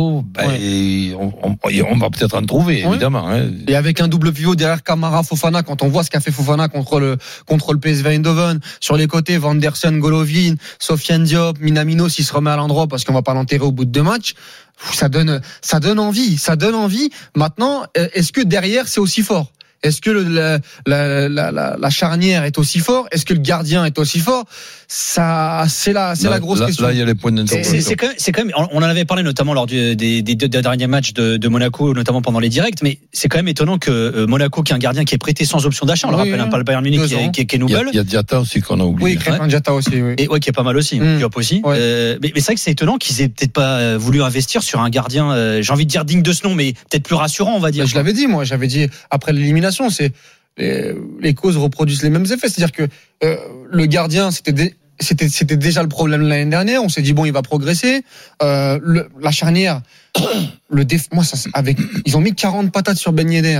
Speaker 7: on va peut-être en trouver, évidemment. Hein.
Speaker 5: Et avec un double pivot derrière Camara, Fofana, quand on voit ce qu'a fait Fofana contre le PSV Eindhoven, sur les côtés, Vanderson, Golovin, Sofiane Diop, Minamino s'il se remet à l'endroit parce qu'on va pas l'enterrer au bout de 2 matchs, ça donne envie. Maintenant, est-ce que derrière c'est aussi fort? Est-ce que la charnière est aussi fort? Est-ce que le gardien est aussi fort? Ça, c'est la grosse question.
Speaker 7: Là, il y a les points d'interrogation.
Speaker 4: C'est quand même, on en avait parlé notamment lors des 2 derniers matchs de Monaco, notamment pendant les directs, mais c'est quand même étonnant que Monaco, qui est un gardien qui est prêté sans option d'achat, on le rappelle, pas le Bayern Munich qui est nouvelle.
Speaker 7: Il y a Diatta aussi qu'on a oublié.
Speaker 5: Oui, Crépin Diatta aussi. Oui.
Speaker 4: Et qui est pas mal aussi. Diop aussi. Ouais. Mais c'est vrai que c'est étonnant qu'ils aient peut-être pas voulu investir sur un gardien, j'ai envie de dire digne de ce nom, mais peut-être plus rassurant, on va dire.
Speaker 5: Je l'avais dit, moi. J'avais dit après l'élimination, c'est les causes reproduisent les mêmes effets. C'est-à-dire que le gardien, c'était déjà le problème l'année dernière. On s'est dit bon, il va progresser. La charnière, ils ont mis 40 patates sur Ben Yedder,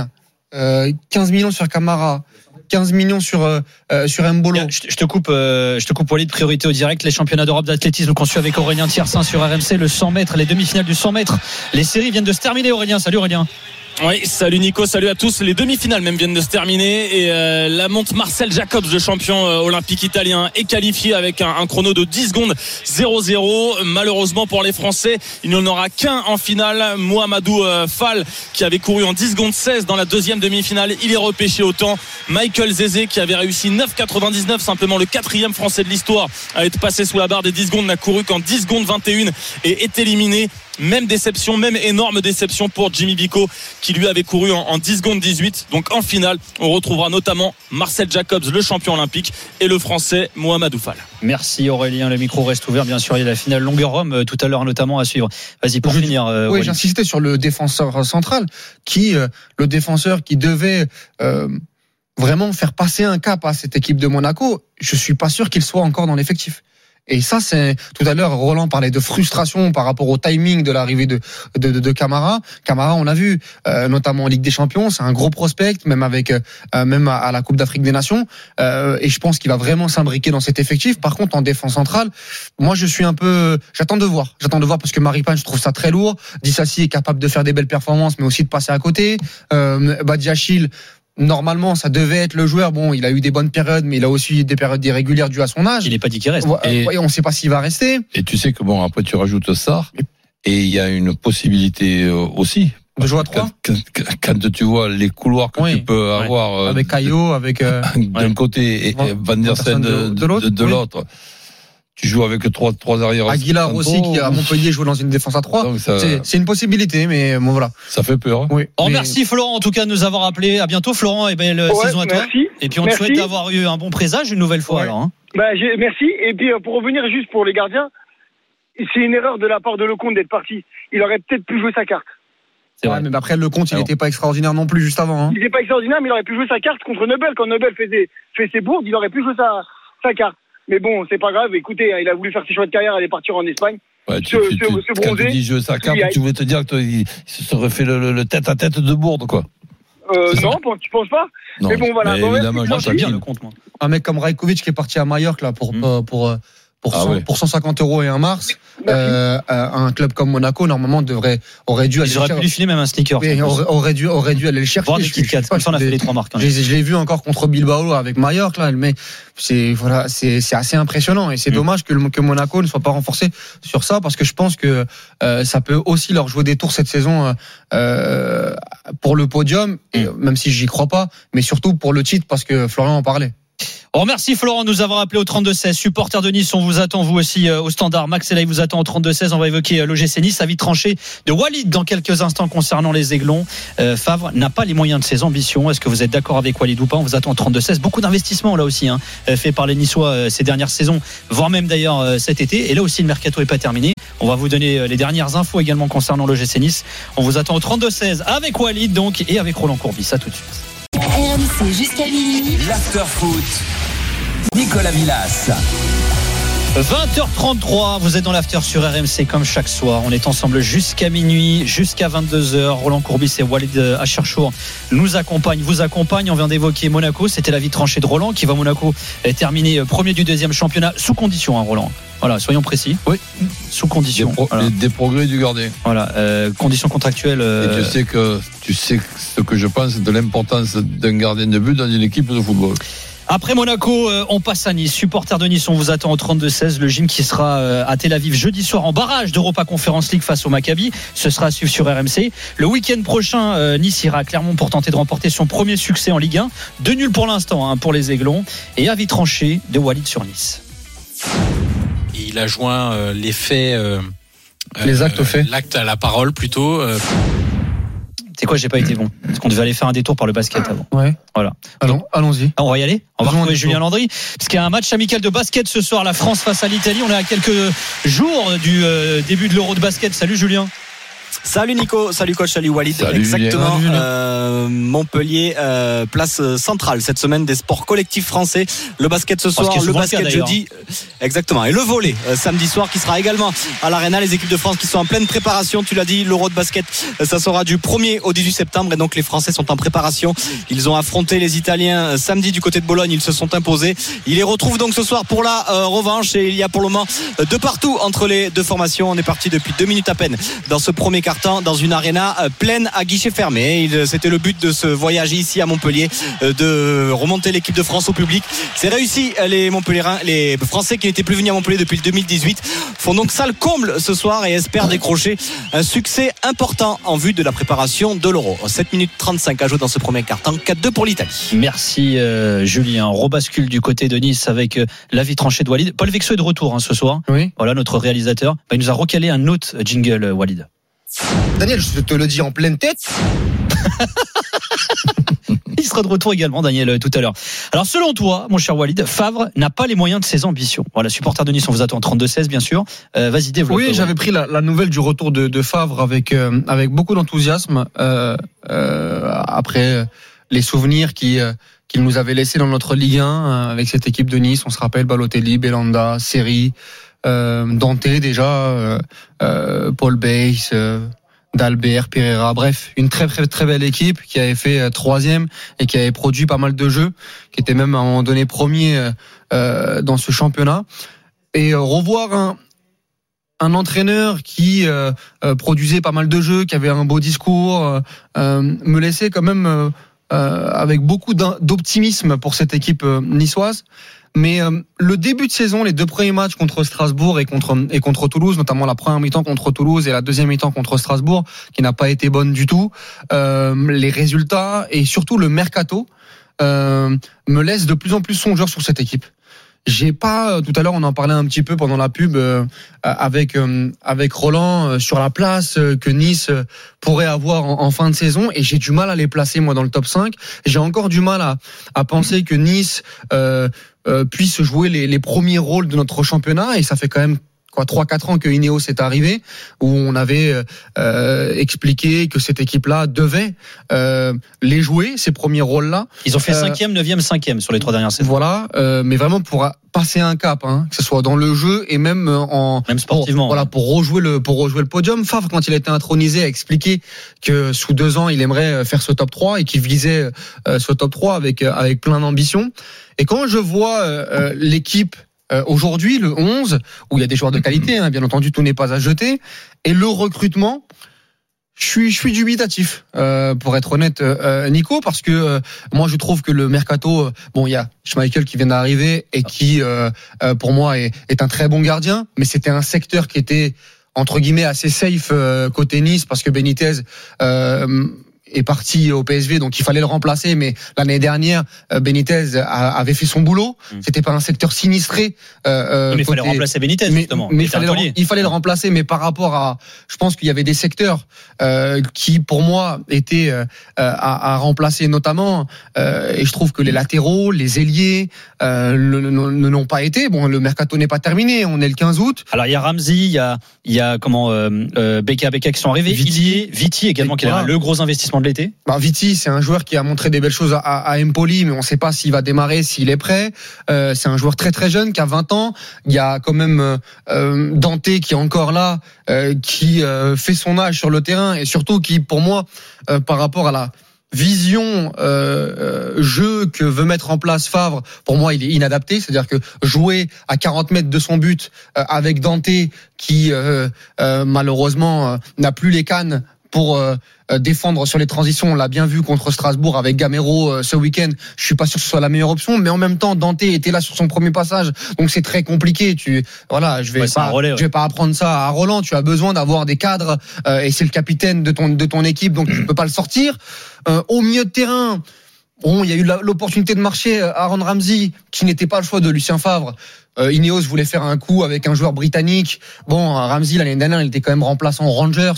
Speaker 5: 15 millions sur Camara, 15 millions sur Mbolo.
Speaker 4: Je te coupe Walid, priorité au direct. Les championnats d'Europe d'athlétisme qu'on suit avec Aurélien Tiersin sur RMC, le 100 mètres, les demi-finales du 100 mètres. Les séries viennent de se terminer, Aurélien. Salut Aurélien.
Speaker 11: Oui, salut Nico, salut à tous. Les demi-finales même viennent de se terminer et la monte Marcel Jacobs, le champion olympique italien, est qualifié avec un chrono de 10 secondes 0-0. Malheureusement pour les Français, il n'y en aura qu'un en finale. Mohamedou Fall, qui avait couru en 10 secondes 16 dans la deuxième demi-finale, il est repêché au temps. Michael Zézé, qui avait réussi 9,99, simplement le 4e Français de l'histoire à être passé sous la barre des 10 secondes, n'a couru qu'en 10 secondes 21 et est éliminé. Même déception, même énorme déception pour Jimmy Bicot, qui lui avait couru en 10 secondes 18. Donc en finale, on retrouvera notamment Marcel Jacobs, le champion olympique, et le Français Mohamedou Fall.
Speaker 4: Merci Aurélien, le micro reste ouvert. Bien sûr, il y a la finale Longueur-Rome tout à l'heure notamment à suivre. Vas-y, pour finir.
Speaker 5: Oui, j'insistais sur le défenseur central, le défenseur qui devait vraiment faire passer un cap à cette équipe de Monaco. Je suis pas sûr qu'il soit encore dans l'effectif. Et ça, c'est tout à l'heure, Roland parlait de frustration par rapport au timing de l'arrivée de Camara. Camara, on l'a vu, notamment en Ligue des Champions, c'est un gros prospect, même même à la Coupe d'Afrique des Nations. Et je pense qu'il va vraiment s'imbriquer dans cet effectif. Par contre, en défense centrale, moi, j'attends de voir parce que Maripane, je trouve ça très lourd. Dissassi est capable de faire des belles performances, mais aussi de passer à côté. Badiachil, normalement, ça devait être le joueur. Bon, il a eu des bonnes périodes, mais il a aussi eu des périodes irrégulières dues à son âge.
Speaker 4: Il n'est pas dit qu'il reste.
Speaker 5: Et on ne sait pas s'il va rester.
Speaker 7: Et tu sais que bon, après tu rajoutes ça, et il y a une possibilité aussi.
Speaker 5: De jouer à 3.
Speaker 7: Quand tu vois les couloirs que tu peux avoir.
Speaker 5: Avec Caillot, avec.
Speaker 7: d'un côté et Van der Sar de l'autre. Tu joues avec trois arrières.
Speaker 5: Aguilar aussi, qui à Montpellier joue dans une défense à 3. C'est une possibilité, mais bon, voilà.
Speaker 7: Ça fait peur. Hein.
Speaker 5: Oui.
Speaker 4: Merci Florent, en tout cas, de nous avoir appelé. À bientôt Florent, et belle saison à toi. Et puis on te souhaite d'avoir eu un bon présage une nouvelle fois. Alors, hein.
Speaker 10: Merci. Et puis pour revenir juste pour les gardiens, c'est une erreur de la part de Lecomte d'être parti. Il aurait peut-être pu jouer sa carte.
Speaker 5: C'est vrai, mais après Lecomte, il n'était pas extraordinaire non plus juste avant. Hein.
Speaker 10: Il n'était pas extraordinaire, mais il aurait pu jouer sa carte contre Nobel. Quand Nobel fait ses bourdes, il aurait pu jouer sa carte. Mais bon, c'est pas grave. Écoutez, il a voulu faire ses choix de carrière, aller partir en Espagne.
Speaker 7: Ouais, quand tu dis jouer sa carte, tu voulais te dire qu'il se serait fait le tête-à-tête de Bourde, quoi.
Speaker 10: Non, tu penses pas?
Speaker 7: Non,
Speaker 10: mais bon, voilà.
Speaker 7: Mais évidemment,
Speaker 4: j'aime bien le compte, moi.
Speaker 5: Un mec comme Rajkovic qui est parti à Majorque là pour 150 € et un mars. Un club comme Monaco normalement aurait dû aller.
Speaker 4: Ils auraient pu lui filer même un sneaker.
Speaker 5: Aurait dû aller le chercher.
Speaker 4: Voir des Kit Kat. Comme ça, on a fait les 3 marques. Hein.
Speaker 5: Je l'ai vu encore contre Bilbao avec Majorque là, mais c'est assez impressionnant et c'est dommage que Monaco ne soit pas renforcé sur ça parce que je pense que ça peut aussi leur jouer des tours cette saison pour le podium, même si j'y crois pas, mais surtout pour le titre parce que Florian en parlait.
Speaker 4: On remercie Florent de nous avoir appelé au 32-16. Supporter de Nice, on vous attend vous aussi au standard. Max et là, il vous attend au 32-16. On va évoquer l'OGC Nice, avis tranché de Walid dans quelques instants concernant les Aiglons. Favre n'a pas les moyens de ses ambitions. Est-ce que vous êtes d'accord avec Walid ou pas? On vous attend au 32-16. Beaucoup d'investissements là aussi fait par les Niçois ces dernières saisons, voire même d'ailleurs cet été. Et là aussi, le mercato n'est pas terminé. On va vous donner les dernières infos également concernant l'OGC Nice. On vous attend au 32-16 avec Walid donc et avec Roland Courbis. À tout de suite.
Speaker 9: RMC jusqu'à minuit.
Speaker 2: L'after-foot. Nicolas Villas.
Speaker 4: 20h33, vous êtes dans l'after sur RMC comme chaque soir. On est ensemble jusqu'à minuit, jusqu'à 22h. Roland Courbis et Walid Acharchour nous accompagnent, vous accompagnent. On vient d'évoquer Monaco. C'était l'avis tranché de Roland qui va Monaco terminer premier du deuxième championnat sous condition, hein, Roland. Voilà, soyons précis.
Speaker 7: Oui.
Speaker 4: Sous condition.
Speaker 7: Des progrès du gardien.
Speaker 4: Voilà, conditions contractuelles.
Speaker 7: Et tu sais ce que je pense de l'importance d'un gardien de but dans une équipe de football.
Speaker 4: Après Monaco, on passe à Nice. Supporters de Nice, on vous attend au 32-16. Le gym qui sera à Tel Aviv jeudi soir en barrage d'Europa Conference League face au Maccabi. Ce sera à suivre sur RMC. Le week-end prochain, Nice ira à Clermont pour tenter de remporter son premier succès en Ligue 1. 2 nuls pour l'instant pour les Aiglons. Et avis tranché de Walid sur Nice.
Speaker 8: Il a joint les faits.
Speaker 5: Les actes faits.
Speaker 8: L'acte à la parole plutôt.
Speaker 4: C'est quoi, j'ai pas été bon. Parce qu'on devait aller faire un détour par le basket avant.
Speaker 5: Ouais.
Speaker 4: Voilà.
Speaker 5: Allons-y.
Speaker 4: On va y aller. On va retrouver Julien Landry. Parce qu'il y a un match amical de basket ce soir, la France face à l'Italie. On est à quelques jours du début de l'Euro de basket. Salut Julien.
Speaker 12: Salut Nico, salut coach, salut Walid.
Speaker 7: Salut
Speaker 12: exactement. Montpellier, place centrale cette semaine des sports collectifs français. Le basket ce soir, le basket jeudi. Exactement. Et le volley samedi soir qui sera également à l'Arena. Les équipes de France qui sont en pleine préparation. Tu l'as dit, l'Euro de basket, ça sera du 1er au 18 septembre. Et donc les Français sont en préparation. Ils ont affronté les Italiens samedi du côté de Bologne. Ils se sont imposés. Ils les retrouvent donc ce soir pour la revanche. Et il y a pour le moment de partout entre les deux formations. On est parti depuis 2 minutes à peine dans ce premier quart-temps dans une arena pleine à guichet fermé. C'était le but de ce voyage ici à Montpellier, de remonter l'équipe de France au public. C'est réussi. Les Montpelliérains, les Français qui n'étaient plus venus à Montpellier depuis le 2018 font donc salle comble ce soir et espèrent décrocher un succès important en vue de la préparation de l'Euro. 7 minutes 35 à jouer dans ce premier quart-temps, 4-2 pour l'Italie.
Speaker 4: Merci Julien. On rebascule du côté de Nice avec l'avis tranché de Walid. Paul Vexo est de retour ce soir.
Speaker 5: Oui.
Speaker 4: Voilà, notre réalisateur. Il nous a recalé un autre jingle, Walid.
Speaker 13: Daniel, je te le dis en pleine tête.
Speaker 4: Il sera de retour également, Daniel, tout à l'heure. Alors, selon toi, mon cher Walid, Favre n'a pas les moyens de ses ambitions. Voilà, supporter de Nice, on vous attend en 32-16, bien sûr. Vas-y, développe.
Speaker 5: Oui, j'avais pris la nouvelle du retour de Favre avec beaucoup d'enthousiasme après les souvenirs qu'il nous avait laissés dans notre Ligue 1 avec cette équipe de Nice. On se rappelle Balotelli, Belhanda, Seri, Dante déjà, Paul Bays, d'Albert, Pereira, bref, une très très très belle équipe qui avait fait 3e et qui avait produit pas mal de jeux, qui était même à un moment donné premier dans ce championnat. Et revoir un entraîneur qui produisait pas mal de jeux, qui avait un beau discours, me laissait quand même avec beaucoup d'optimisme pour cette équipe niçoise. Mais le début de saison, les 2 premiers matchs contre Strasbourg et contre Toulouse, notamment la première mi-temps contre Toulouse et la deuxième mi-temps contre Strasbourg, qui n'a pas été bonne du tout, les résultats et surtout le mercato me laissent de plus en plus songeur sur cette équipe. J'ai pas, tout à l'heure on en parlait un petit peu pendant la pub avec Roland sur la place que Nice pourrait avoir en fin de saison, et j'ai du mal à les placer moi dans le top 5. J'ai encore du mal à penser que Nice puisse jouer les premiers rôles de notre championnat, et ça fait quand même 3-4 ans que Ineos est arrivé, où on avait expliqué que cette équipe-là devait les jouer, ces premiers rôles-là.
Speaker 4: Ils ont fait 5e, 9e, 5e sur les 3 dernières saisons.
Speaker 5: Voilà, mais vraiment pour passer un cap, que ce soit dans le jeu et même
Speaker 4: même sportivement.
Speaker 5: Pour rejouer le podium. Favre, quand il a été intronisé, a expliqué que sous 2 ans, il aimerait faire ce top 3 et qu'il visait ce top 3 avec plein d'ambition. Et quand je vois l'équipe aujourd'hui, le 11, où il y a des joueurs de qualité, bien entendu, tout n'est pas à jeter, et le recrutement, je suis dubitatif, pour être honnête, Nico, parce que moi je trouve que le mercato, il y a Schmeichel qui vient d'arriver et qui, pour moi, est un très bon gardien, mais c'était un secteur qui était entre guillemets assez safe côté Nice, parce que Benitez
Speaker 13: est parti au PSV, donc il fallait le remplacer. Mais l'année dernière, Benitez avait fait son boulot. C'était pas un secteur sinistré.
Speaker 4: Mais il fallait remplacer Benitez, justement.
Speaker 13: Mais il fallait le remplacer. Mais par rapport à, je pense qu'il y avait des secteurs qui, pour moi, étaient à remplacer, notamment. Et je trouve que les latéraux, les ailiers, ne l'ont pas été. Bon, le mercato n'est pas terminé. On est le 15 août.
Speaker 4: Alors il y a Ramsey, il y a Beka qui sont arrivés. Viti également, qui est le gros investissement de l'été.
Speaker 13: Viti, c'est un joueur qui a montré des belles choses à Empoli, mais on ne sait pas s'il va démarrer, s'il est prêt. C'est un joueur très très jeune qui a 20 ans. Il y a quand même Dante qui est encore là, qui fait son âge sur le terrain et surtout qui, pour moi, par rapport à la vision jeu que veut mettre en place Favre, pour moi il est inadapté. C'est-à-dire que jouer à 40 mètres de son but avec Dante qui malheureusement n'a plus les cannes pour défendre sur les transitions. On l'a bien vu contre Strasbourg avec Gamero ce week-end. Je suis pas sûr que ce soit la meilleure option, mais en même temps Dante était là sur son premier passage, donc c'est très compliqué. Je vais pas apprendre ça à Roland. Tu as besoin d'avoir des cadres et c'est le capitaine de ton équipe, donc tu peux pas le sortir. Au milieu de terrain, bon, il y a eu l'opportunité de marcher Aaron Ramsey, qui n'était pas le choix de Lucien Favre. Ineos voulait faire un coup avec un joueur britannique. Bon, Ramsey l'année dernière, il était quand même remplaçant aux Rangers.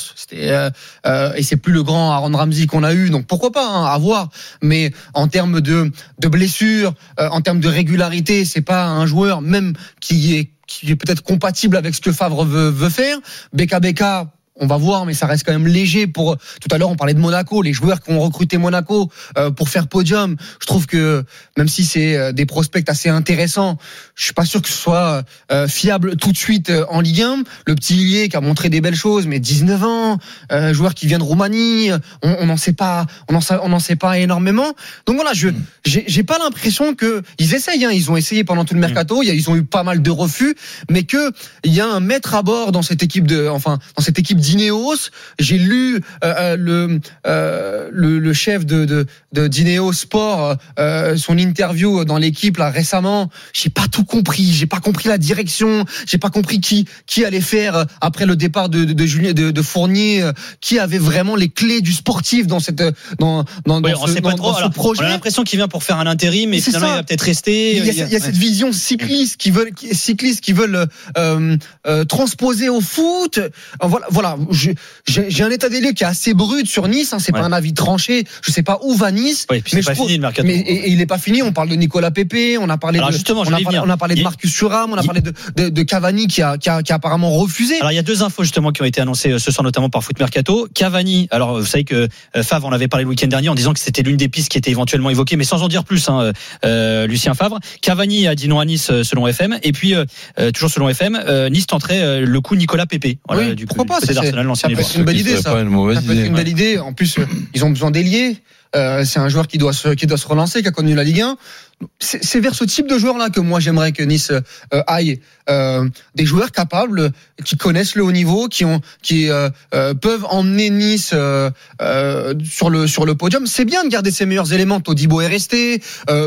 Speaker 13: Et c'est plus le grand Aaron Ramsey qu'on a eu. Donc pourquoi pas, à voir. Mais en termes de blessures, en termes de régularité, c'est pas un joueur même qui est peut-être compatible avec ce que Favre veut faire. Beka, on va voir, mais ça reste quand même léger. Tout à l'heure, on parlait de Monaco, les joueurs qui ont recruté Monaco pour faire podium. Je trouve que même si c'est des prospects assez intéressants, je suis pas sûr que ce soit fiable tout de suite en Ligue 1. Le petit Ilié qui a montré des belles choses, mais 19 ans, joueur qui vient de Roumanie, on n'en sait pas énormément. Donc voilà, j'ai pas l'impression que ils essayent. Ils ont essayé pendant tout le mercato. Ils ont eu pas mal de refus, mais que il y a un maître à bord dans cette équipe d'Ineos. J'ai lu le chef de d'Ineos Sport, son interview dans l'équipe là récemment. J'ai pas tout compris. J'ai pas compris la direction. J'ai pas compris qui allait faire après le départ de Fournier, qui avait vraiment les clés du sportif dans ce projet.
Speaker 4: On a l'impression qu'il vient pour faire un intérim, mais finalement il va peut-être rester.
Speaker 13: Il y a cette vision cycliste qui veulent transposer au foot. Voilà. J'ai un état des lieux qui est assez brut sur Nice. C'est pas un avis tranché. Je sais pas où va Nice.
Speaker 4: Oui, mais c'est pas fini le mercato.
Speaker 13: Et il est pas fini. On parle de Nicolas Pepe. On a parlé de Marcus Thuram. On a parlé de Cavani qui a apparemment refusé.
Speaker 4: Alors il y a deux infos justement qui ont été annoncées ce soir, notamment par Foot Mercato. Cavani. Alors vous savez que Favre en avait parlé le week-end dernier en disant que c'était l'une des pistes qui était éventuellement évoquée, mais sans en dire plus. Lucien Favre. Cavani a dit non à Nice selon FM. Et puis toujours selon FM, Nice tenterait le coup Nicolas Pepe. Voilà,
Speaker 13: oui, pourquoi pas?
Speaker 4: C'est d'Arsenal, l'ancien
Speaker 13: époque. C'est une belle idée, ça. Ça peut être une belle idée. En plus, ils ont besoin d'ailier. C'est un joueur qui doit se relancer, qui a connu la Ligue 1. C'est vers ce type de joueur-là que moi j'aimerais que Nice aille. Des joueurs capables, qui connaissent le haut niveau, qui peuvent emmener Nice sur le podium. C'est bien de garder ses meilleurs éléments. Todibo est resté,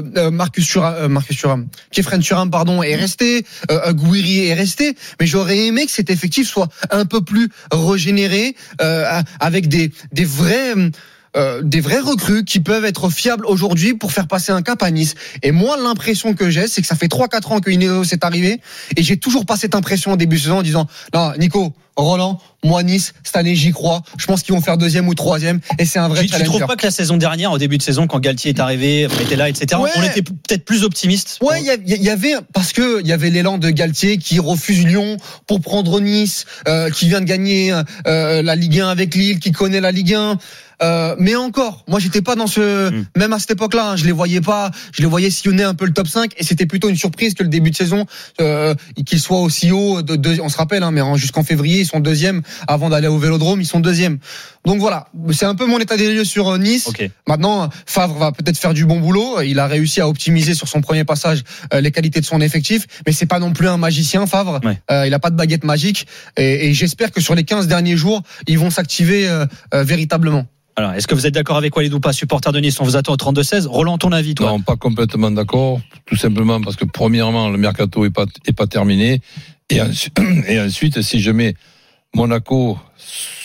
Speaker 13: Kefren Thuram est resté, Gouiri est resté. Mais j'aurais aimé que cet effectif soit un peu plus régénéré, avec des vrais recrues qui peuvent être fiables aujourd'hui pour faire passer un cap à Nice. Et moi, l'impression que j'ai, c'est que ça fait 3-4 ans que Ineos est arrivé, et j'ai toujours pas cette impression au début de saison en disant, non, Nico, Roland, moi Nice, cette année j'y crois. Je pense qu'ils vont faire 2e ou 3e, et c'est un vrai challenge.
Speaker 4: Tu trouves pas que la saison dernière, au début de saison, quand Galtier est arrivé, on était là, etc., on était peut-être plus optimiste?
Speaker 13: Ouais, il y avait, parce que il y avait l'élan de Galtier qui refuse Lyon pour prendre Nice, qui vient de gagner la Ligue 1 avec Lille, qui connaît la Ligue 1. Mais encore, moi j'étais pas dans même à cette époque-là, je les voyais sillonner un peu le top 5, et c'était plutôt une surprise que le début de saison qu'ils soient aussi haut. On se rappelle, mais jusqu'en février ils sont 2e, avant d'aller au Vélodrome ils sont 2e. Donc voilà, c'est un peu mon état des lieux sur Nice.
Speaker 4: Okay.
Speaker 13: Maintenant, Favre va peut-être faire du bon boulot. Il a réussi à optimiser sur son premier passage les qualités de son effectif, mais c'est pas non plus un magicien, Favre. Il a pas de baguette magique, et j'espère que sur les 15 derniers jours ils vont s'activer véritablement.
Speaker 4: Alors, est-ce que vous êtes d'accord avec Walid ou pas, supporter de Nice? On vous attend au 32-16. Roland, ton avis, toi?
Speaker 7: Non, pas complètement d'accord. Tout simplement parce que, premièrement, le mercato est pas terminé. Et ensuite, si je mets Monaco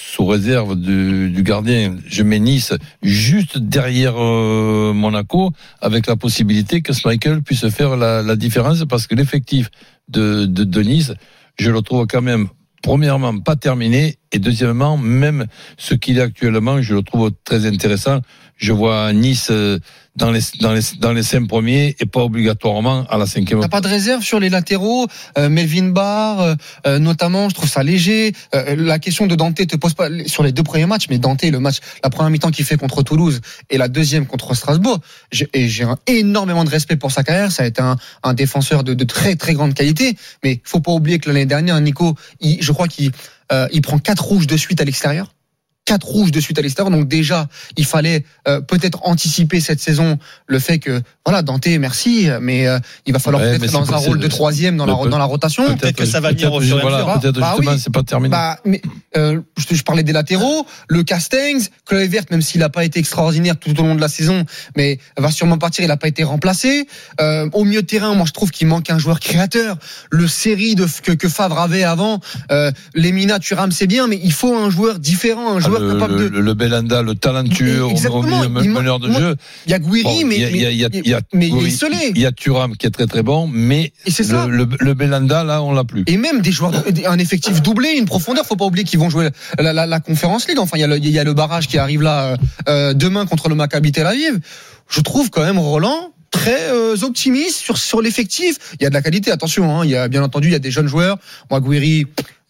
Speaker 7: sous réserve du gardien, je mets Nice juste derrière Monaco, avec la possibilité que Schmeichel puisse faire la différence, parce que l'effectif de Nice, je le trouve quand même, premièrement, pas terminé, et deuxièmement, même ce qu'il est actuellement, je le trouve très intéressant. Je vois Nice dans les 5 premiers et pas obligatoirement à la 5e.
Speaker 13: T'as pas de réserve sur les latéraux, Melvin Barr, notamment, je trouve ça léger. La question de Dante te pose pas sur les 2 premiers matchs, mais Dante, la première mi-temps qu'il fait contre Toulouse et la deuxième contre Strasbourg, j'ai énormément de respect pour sa carrière. Ça a été un défenseur de très très grande qualité, mais faut pas oublier que l'année dernière, Nico, je crois qu'il prend 4 rouges de suite à l'extérieur. 4 rouges de suite à l'extérieur, donc déjà il fallait peut-être anticiper cette saison le fait que voilà, Dante, merci, mais il va falloir peut-être dans un rôle de 3e dans la rotation.
Speaker 4: Peut-être que ça va venir au fur et à mesure.
Speaker 7: Peut-être justement, oui. C'est pas terminé.
Speaker 13: Mais je parlais des latéraux, le Castengs, Kluivert, même s'il n'a pas été extraordinaire tout au long de la saison, mais va sûrement partir, il n'a pas été remplacé. Au milieu de terrain, moi je trouve qu'il manque un joueur créateur. Le série que Favre avait avant, Lemina, Thuram, c'est bien, mais il faut un joueur différent, un joueur
Speaker 7: le Belhanda, le talentueux, meneur de jeu.
Speaker 13: Il y a Guiri, mais il est isolé.
Speaker 7: Il y a Thuram qui est très très bon, mais le Belhanda, là, on l'a plus.
Speaker 13: Et même des joueurs, un effectif doublé, une profondeur. Faut pas oublier qu'ils vont jouer la Conference League. Enfin, il y a le barrage qui arrive là demain contre le Maccabi Tel Aviv. Je trouve quand même Roland très optimiste sur l'effectif. Il y a de la qualité, attention, il y a bien entendu, il y a des jeunes joueurs. Moi, Guiri,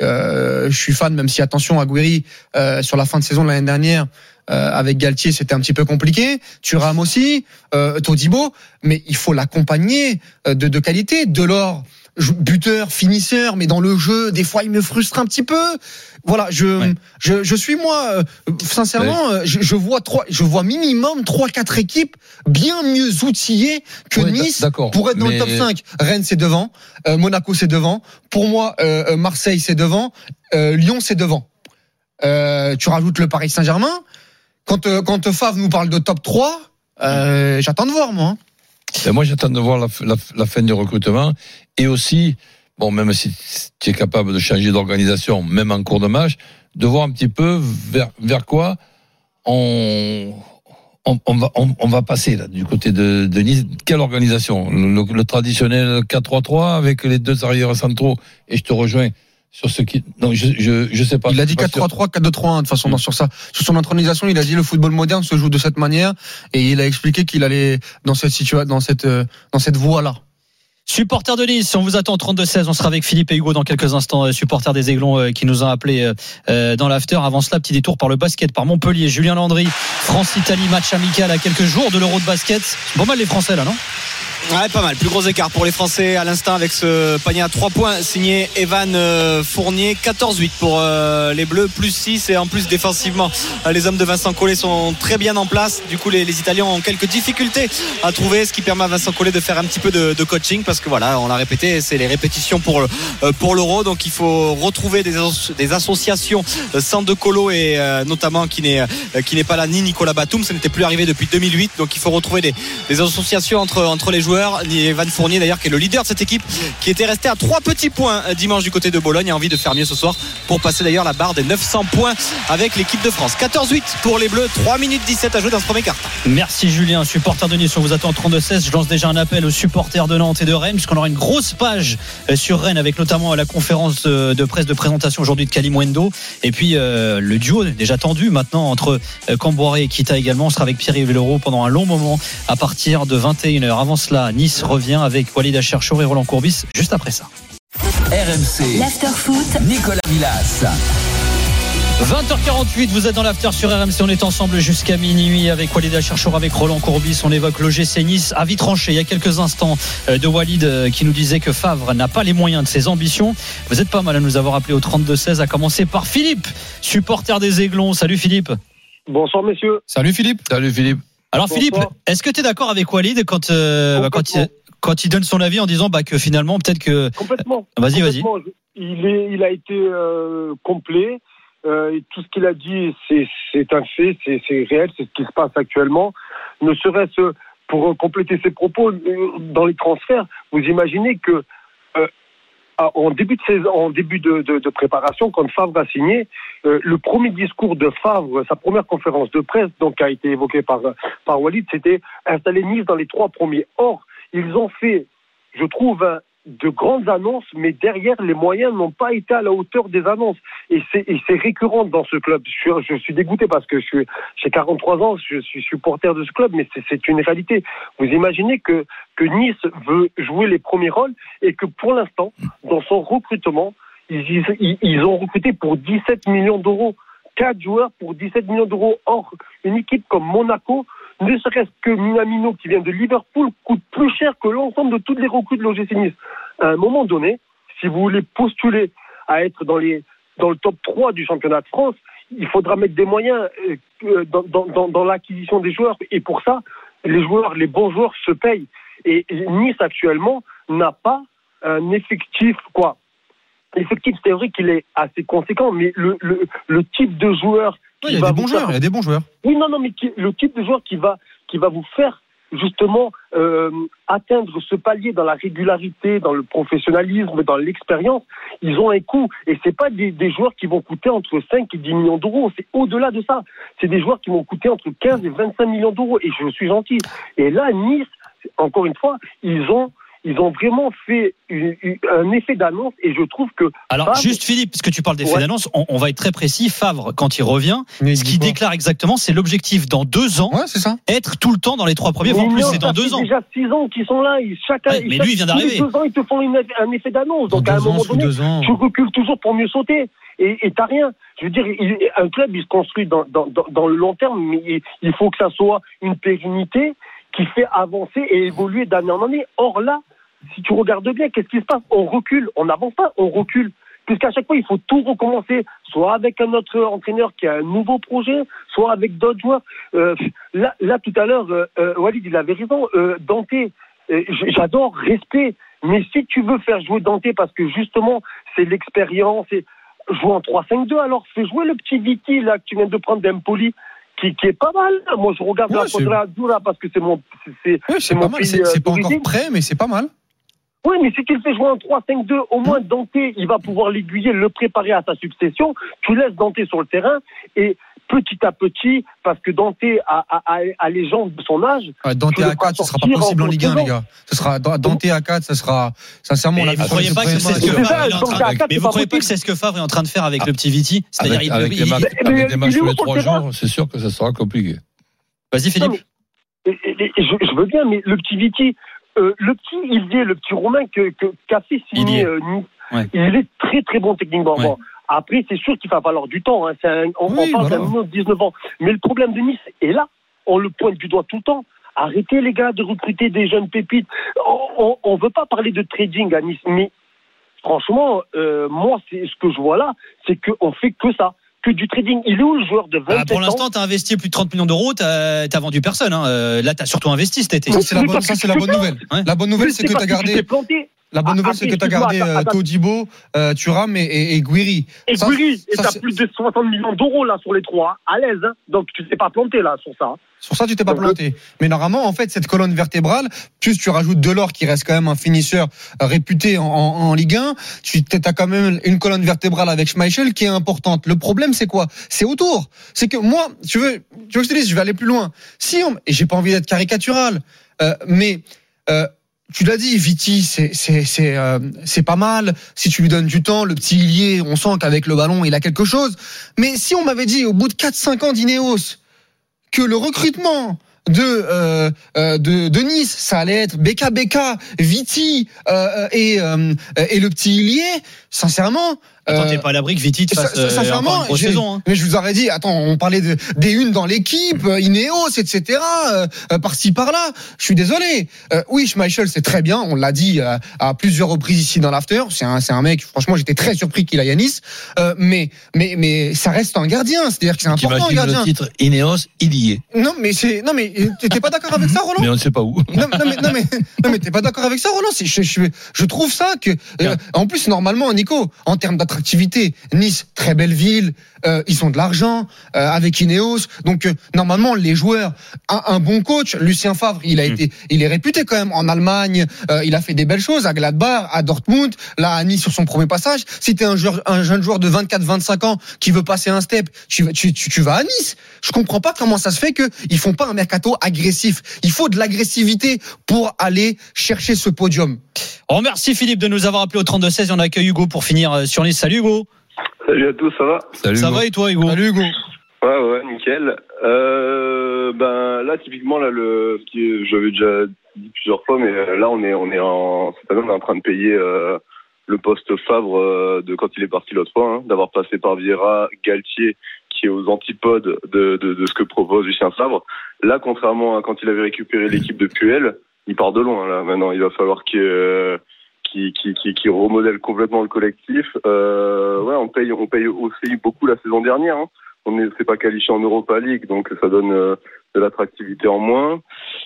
Speaker 13: je suis fan, même si attention à Guiri, sur la fin de saison de l'année dernière, avec Galtier, c'était un petit peu compliqué. Thuram aussi, Todibo, mais il faut l'accompagner de qualité. Delors, buteur, finisseur, mais dans le jeu, des fois, il me frustre un petit peu. Voilà, je suis moi, sincèrement, je vois minimum 3-4 équipes bien mieux outillées que Nice pour être dans le top 5. Rennes, c'est devant, Monaco, c'est devant. Pour moi, Marseille, c'est devant, Lyon, c'est devant. Tu rajoutes le Paris Saint-Germain. Quand Favre nous parle de top 3, j'attends de voir, moi.
Speaker 7: Et moi, j'attends de voir la fin du recrutement. Et aussi, bon, même si tu es capable de changer d'organisation, même en cours de match, de voir un petit peu vers quoi on va passer là, du côté de Nice. Quelle organisation? Le traditionnel 4-3-3 avec les 2 arrières centraux. Et je te rejoins sur ce qui. Non, je sais pas.
Speaker 13: Il a dit 4-3-3, 4-2-3-1 de toute façon sur ça. Sur son intronisation, il a dit le football moderne se joue de cette manière et il a expliqué qu'il allait dans cette situation, dans cette voie-là.
Speaker 4: Supporter de Nice, on vous attend 32-16. On sera avec Philippe et Hugo dans quelques instants, supporter des Aiglons qui nous ont appelés dans l'after. Avant cela, petit détour par le basket, par Montpellier. Julien Landry, France-Italie, match amical à quelques jours de l'Euro de basket. Pas mal les Français là, non?
Speaker 12: Ouais, pas mal. Plus gros écart pour les Français à l'instant avec ce panier à 3 points signé Evan Fournier. 14-8 pour les Bleus, plus 6. Et en plus, défensivement, les hommes de Vincent Collet sont très bien en place. Du coup, les Italiens ont quelques difficultés à trouver, ce qui permet à Vincent Collet de faire un petit peu de coaching, parce que voilà, on l'a répété, c'est les répétitions pour l'Euro. Donc il faut retrouver des associations sans De Colo et notamment qui n'est pas là, ni Nicolas Batum. Ça n'était plus arrivé depuis 2008. Donc il faut retrouver des associations entre les joueurs. Evan Fournier d'ailleurs, qui est le leader de cette équipe, qui était resté à 3 petits points dimanche du côté de Bologne, a envie de faire mieux ce soir pour passer d'ailleurs la barre des 900 points avec l'équipe de France. 14-8 pour les Bleus, 3 minutes 17 à jouer dans ce premier quart.
Speaker 4: Merci Julien, supporter de Nice, on vous attend 32-16. Je lance déjà un appel aux supporters de Nantes et de Rennes, puisqu'on aura une grosse page sur Rennes avec notamment la conférence de presse de présentation aujourd'hui de Kalimundo, et puis le duo déjà tendu maintenant entre Camboire et Kita également. On sera avec Pierre-Yves Leroux pendant un long moment à partir de 21h. Avant cela, Nice revient avec Walid Acharchour et Roland Courbis juste après ça.
Speaker 2: RMC
Speaker 9: l'after-foot,
Speaker 2: Nicolas Villas.
Speaker 4: 20h48, vous êtes dans l'after sur RMC, on est ensemble jusqu'à minuit avec Walid Acharchour, avec Roland Courbis. On évoque l'OGC Nice, avis tranché il y a quelques instants de Walid qui nous disait que Favre n'a pas les moyens de ses ambitions. Vous êtes pas mal à nous avoir appelé au 32-16, à commencer par Philippe, supporter des Aiglons. Salut Philippe.
Speaker 10: Bonsoir messieurs.
Speaker 5: Salut Philippe.
Speaker 7: Salut Philippe.
Speaker 4: Alors Philippe, est-ce que tu es d'accord avec Walid quand il donne son avis en disant que finalement peut-être que...
Speaker 10: Complètement.
Speaker 4: Vas-y.
Speaker 10: Il a été complet. Et tout ce qu'il a dit, c'est un fait, c'est réel, c'est ce qui se passe actuellement. Ne serait-ce pour compléter ses propos dans les transferts, vous imaginez que
Speaker 14: en début de saison, en début de préparation, quand Favre a signé, le premier discours de Favre, sa première conférence de presse, donc qui a été évoquée par Walid, c'était installer Nice dans les 3 premiers. Or, ils ont fait, je trouve, de grandes annonces, mais derrière, les moyens n'ont pas été à la hauteur des annonces. Et c'est récurrent dans ce club. Je suis dégoûté parce que j'ai 43 ans, je suis supporter de ce club, mais c'est une réalité. Vous imaginez que Nice veut jouer les premiers rôles et que pour l'instant, dans son recrutement, ils ont recruté pour 17 millions d'euros. 4 joueurs pour 17 millions d'euros. Or, une équipe comme Monaco, ne serait-ce que Minamino qui vient de Liverpool, coûte plus cher que l'ensemble de toutes les recrues de l'OGC Nice. À un moment donné, si vous voulez postuler à être dans le top 3 du championnat de France, il faudra mettre des moyens dans l'acquisition des joueurs. Et pour ça, les bons joueurs se payent. Et Nice actuellement n'a pas un effectif, L'effectif, c'est vrai qu'il est assez conséquent, mais le type de joueur...
Speaker 5: Il y a des bons joueurs.
Speaker 14: Oui, non, mais le type de joueur qui va vous faire justement atteindre ce palier dans la régularité, dans le professionnalisme, dans l'expérience, ils ont un coût. Et c'est pas des joueurs qui vont coûter entre 5 et 10 millions d'euros. C'est au-delà de ça. C'est des joueurs qui vont coûter entre 15 et 25 millions d'euros. Et je suis gentil. Et là, Nice, encore une fois, ils ont vraiment fait un effet d'annonce et je trouve que...
Speaker 4: Alors, juste Philippe, parce que tu parles d'effet d'annonce, on va être très précis. Favre, quand il revient, ce qu'il déclare exactement, c'est l'objectif dans 2 ans,
Speaker 5: c'est ça.
Speaker 4: Être tout le temps dans les 3 premiers, voire plus, c'est dans 2 ans.
Speaker 14: C'est déjà 6 ans qu'ils sont là.
Speaker 4: Mais lui, il vient d'arriver.
Speaker 14: Tous les 2 ans, ils te font un effet d'annonce. Donc, à un moment donné, tu recules toujours pour mieux sauter. Et t'as rien. Je veux dire, un club, il se construit dans le long terme, mais il faut que ça soit une pérennité qui fait avancer et évoluer d'année en année. Or là, si tu regardes bien, qu'est-ce qui se passe? On recule, on n'avance pas, on recule. Puisqu'à chaque fois, il faut tout recommencer, soit avec un autre entraîneur qui a un nouveau projet, soit avec d'autres joueurs. Là, tout à l'heure, Walid, il avait raison. Dante, j'adore, respect. Mais si tu veux faire jouer Dante, parce que justement, c'est l'expérience, et jouer en 3-5-2, alors fais jouer le petit Viti, là, que tu viens de prendre d'Empoli, qui est pas mal. Moi, je regarde la Quadrado, là, parce que c'est mon
Speaker 5: pays. C'est pas encore prêt, mais c'est pas mal.
Speaker 14: Oui, mais si tu le fais jouer en 3-5-2, au moins Dante, il va pouvoir l'aiguiller, le préparer à sa succession. Tu laisses Dante sur le terrain et petit à petit, parce que Dante a les jambes de son âge.
Speaker 5: Dante à 4, ce sera pas possible en Ligue 1, les gars. Ce sera Dante à 4, ça sera sincèrement la
Speaker 4: vie. Vous croyez pas que c'est ce que Favre est en train de... Mais vous croyez pas que c'est ce que Favre est en train de faire avec le petit Viti? C'est-à-dire
Speaker 7: avec des matchs tous les 3 jours, c'est sûr que ça sera compliqué.
Speaker 4: Vas-y, Philippe.
Speaker 14: Je veux bien, mais le petit Viti, le petit Romain qu'a fait signer Nice, il est très très bon techniquement. Ouais. Bon, après, c'est sûr qu'il va falloir du temps. Hein. On parle d'un minimum de 19 ans. Mais le problème de Nice est là. On le pointe du doigt tout le temps. Arrêtez les gars de recruter des jeunes pépites. On veut pas parler de trading à Nice, mais franchement, moi, c'est ce que je vois là, c'est qu'on fait que ça. Que du trading. Il est où le joueur de 27 ans?
Speaker 4: Pour l'instant, tu as investi plus de 30 millions d'euros, tu as vendu personne. Hein. Là, tu as surtout investi cet été.
Speaker 5: Ça, c'est la bonne nouvelle. Ouais. La bonne nouvelle, c'est que tu as gardé. La bonne nouvelle, c'est que tu as gardé Todibo, Thuram et Guiri.
Speaker 14: Et Guiri, et tu as plus de 60 millions d'euros là sur les 3, à l'aise. Hein. Donc tu t'es pas planté là sur ça.
Speaker 5: Sur ça, tu t'es pas planté. Mais normalement, en fait, cette colonne vertébrale, plus tu rajoutes Delors, qui reste quand même un finisseur réputé en Ligue 1, tu as quand même une colonne vertébrale avec Schmeichel qui est importante. Le problème, c'est quoi? C'est autour. C'est que moi, tu veux que je te dise, je vais aller plus loin. Et j'ai pas envie d'être caricatural, mais tu l'as dit, Viti, c'est pas mal. Si tu lui donnes du temps, le petit Ilié, on sent qu'avec le ballon, il a quelque chose. Mais si on m'avait dit, au bout de 4-5 ans d'Ineos, que le recrutement de Nice, ça allait être Beka, Viti et le petit Ilié, sincèrement.
Speaker 4: Attends, t'es pas à l'abri que Viti te fasse encore une grosse saison. Hein.
Speaker 5: Mais je vous aurais dit, attends, on parlait des unes dans l'équipe, Ineos, etc. Par-ci, par-là. Je suis désolé. Oui, Schmeichel, c'est très bien. On l'a dit à plusieurs reprises ici dans l'after. C'est un mec, franchement, j'étais très surpris qu'il aille à Nice. Mais ça reste un gardien. C'est-à-dire que c'est important, un gardien.
Speaker 7: Le titre Ineos, Ilié.
Speaker 5: Non, mais
Speaker 13: t'es pas d'accord avec ça, Roland?
Speaker 7: Mais on ne sait pas où.
Speaker 13: Non, mais t'es pas d'accord avec ça, Roland? Je trouve ça que, en plus, normalement, Nico, en termes d'attractivité, Nice, très belle ville, ils ont de l'argent, avec Ineos. Donc, normalement, les joueurs, un bon coach, Lucien Favre, il est réputé quand même en Allemagne, il a fait des belles choses à Gladbach, à Dortmund, là, à Nice sur son premier passage. Si t'es un jeune joueur de 24-25 ans qui veut passer un step, tu vas à Nice. Je comprends pas comment ça se fait qu'ils font pas un mercato agressif. Il faut de l'agressivité pour aller chercher ce podium.
Speaker 4: On remercie Philippe de nous avoir appelé au 32-16 et on accueille Hugo pour finir sur Nice. Salut Hugo.
Speaker 15: Salut à tous, ça va?
Speaker 7: Salut,
Speaker 4: ça
Speaker 7: Hugo.
Speaker 4: Va et toi Hugo?
Speaker 13: Salut Hugo.
Speaker 15: Ouais, nickel. Là, typiquement, là, j'avais déjà dit plusieurs fois, mais là, on est cette année, on est en train de payer le poste Favre de quand il est parti l'autre fois, d'avoir passé par Vieira, Galtier, qui est aux antipodes de ce que propose Lucien Favre. Là, contrairement à quand il avait récupéré l'équipe de Puel, il part de loin. Là, maintenant, il va falloir qu'il remodèle complètement le collectif. On paye aussi beaucoup la saison dernière. On s'est pas qualifié en Europa League, donc ça donne de l'attractivité en moins.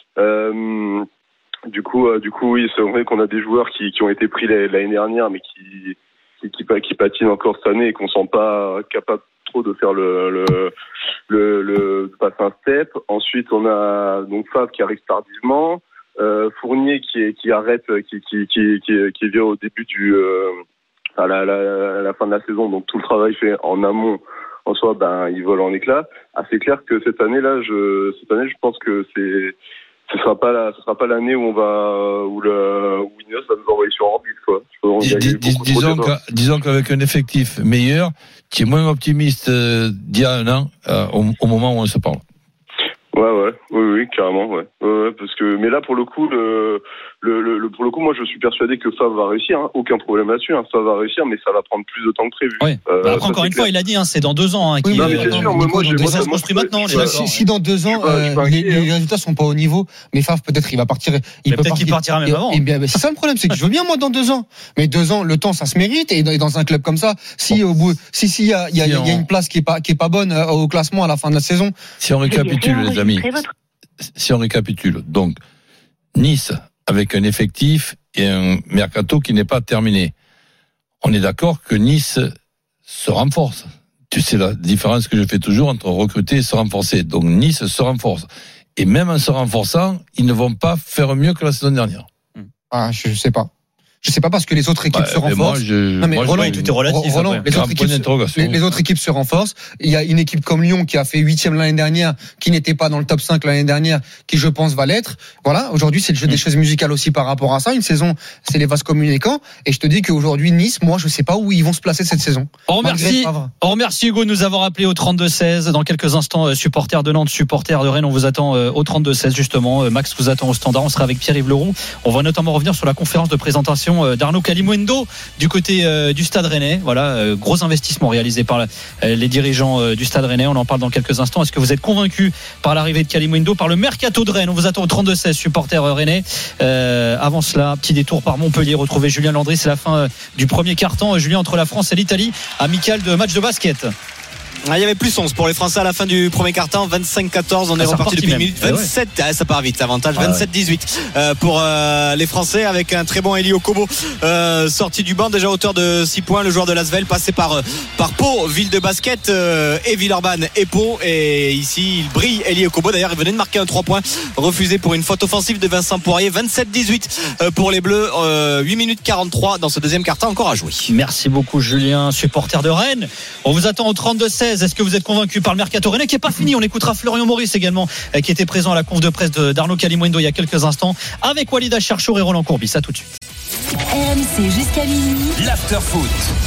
Speaker 15: Du coup, oui, c'est vrai qu'on a des joueurs qui ont été pris l'année dernière, mais qui patinent encore cette année et qu'on sent pas capable trop de faire de passer un step. Ensuite, on a donc Favre qui arrive tardivement, Fournier qui arrête, qui vient au début à la fin de la saison. Donc tout le travail fait en amont, en soi, il vole en éclats. C'est clair que cette année, je pense que ce sera pas l'année où Ineos va nous envoyer sur orbite, quoi.
Speaker 7: Disons qu'avec un effectif meilleur, tu es moins optimiste d'il y a un an, au moment où on se parle. Oui, carrément, ouais. Parce que, mais là, pour le coup, pour le coup, moi, je suis persuadé que Favre va réussir, aucun problème là-dessus, Favre va réussir, mais ça va prendre plus de temps que prévu.
Speaker 4: Oui. Après, encore une fois, il a dit, c'est dans 2 ans,
Speaker 13: oui,
Speaker 15: non, mais c'est sûr, moi,
Speaker 4: ça se construit maintenant.
Speaker 13: Si dans 2 ans, les résultats sont pas au niveau, mais Favre, peut-être, il va partir,
Speaker 4: peut-être qu'il partira même avant.
Speaker 13: C'est ça le problème, c'est que je veux bien, moi, dans 2 ans. Mais 2 ans, le temps, ça se mérite, et dans un club comme ça, si au bout, il y a une place qui est pas bonne au classement à la fin de la saison.
Speaker 7: Si on récapitule, les amis. Si on récapitule, donc Nice avec un effectif et un mercato qui n'est pas terminé, on est d'accord que Nice se renforce. Tu sais la différence que je fais toujours entre recruter et se renforcer. Donc Nice se renforce. Et même en se renforçant, ils ne vont pas faire mieux que la saison dernière.
Speaker 13: Je sais pas. Je sais pas parce que les autres équipes se renforcent.
Speaker 4: Roland, tout est relatif.
Speaker 13: Roland, les autres équipes se renforcent. Il y a une équipe comme Lyon qui a fait 8e l'année dernière, qui n'était pas dans le top 5 l'année dernière, qui je pense va l'être. Voilà. Aujourd'hui, c'est le jeu des choses musicales aussi par rapport à ça. Une saison, c'est les vases communicants. Et je te dis qu'aujourd'hui, Nice, moi, je sais pas où ils vont se placer cette saison.
Speaker 4: On remercie Hugo de nous avoir appelé au 32-16. Dans quelques instants, supporters de Nantes, supporters de Rennes, on vous attend au 32-16 justement. Max vous attend au standard. On sera avec Pierre-Yves Leroux. On va notamment revenir sur la conférence de présentation d'Arnaud Kalimuendo du côté du Stade Rennais. Voilà, gros investissement réalisé par les dirigeants du Stade Rennais. On en parle dans quelques instants. Est-ce que vous êtes convaincus par l'arrivée de Kalimuendo, par le mercato de Rennes? On vous attend au 32-16, supporters rennais. Avant cela, petit détour par Montpellier. Retrouver Julien Landry. C'est la fin du premier quart-temps. Julien, entre la France et l'Italie, amical de match de basket.
Speaker 12: Il y avait plus 11 pour les Français à la fin du premier quart-temps, 25-14, on est reparti depuis une minute 27, ça part vite, avantage 27-18 pour les Français avec un très bon Eli Okobo sorti du banc, déjà auteur de 6 points, le joueur de l'Asvel passé par Pau, ville de basket et Villeurbanne et Pau, et ici il brille Eli Okobo, d'ailleurs il venait de marquer un 3 points refusé pour une faute offensive de Vincent Poirier. 27-18 pour les Bleus, 8 minutes 43 dans ce deuxième quart-temps encore à jouer.
Speaker 4: Merci beaucoup Julien, supporter de Rennes. On vous attend au 32-16. Est-ce que vous êtes convaincu par le mercato rennais qui n'est pas fini? On écoutera Florian Maurice également, qui était présent à la conf de presse d'Arnaud Kalimuendo il y a quelques instants, avec Walid Acharchour et Roland Courbis. À tout de suite.
Speaker 9: RMC jusqu'à minuit.
Speaker 2: L'after foot.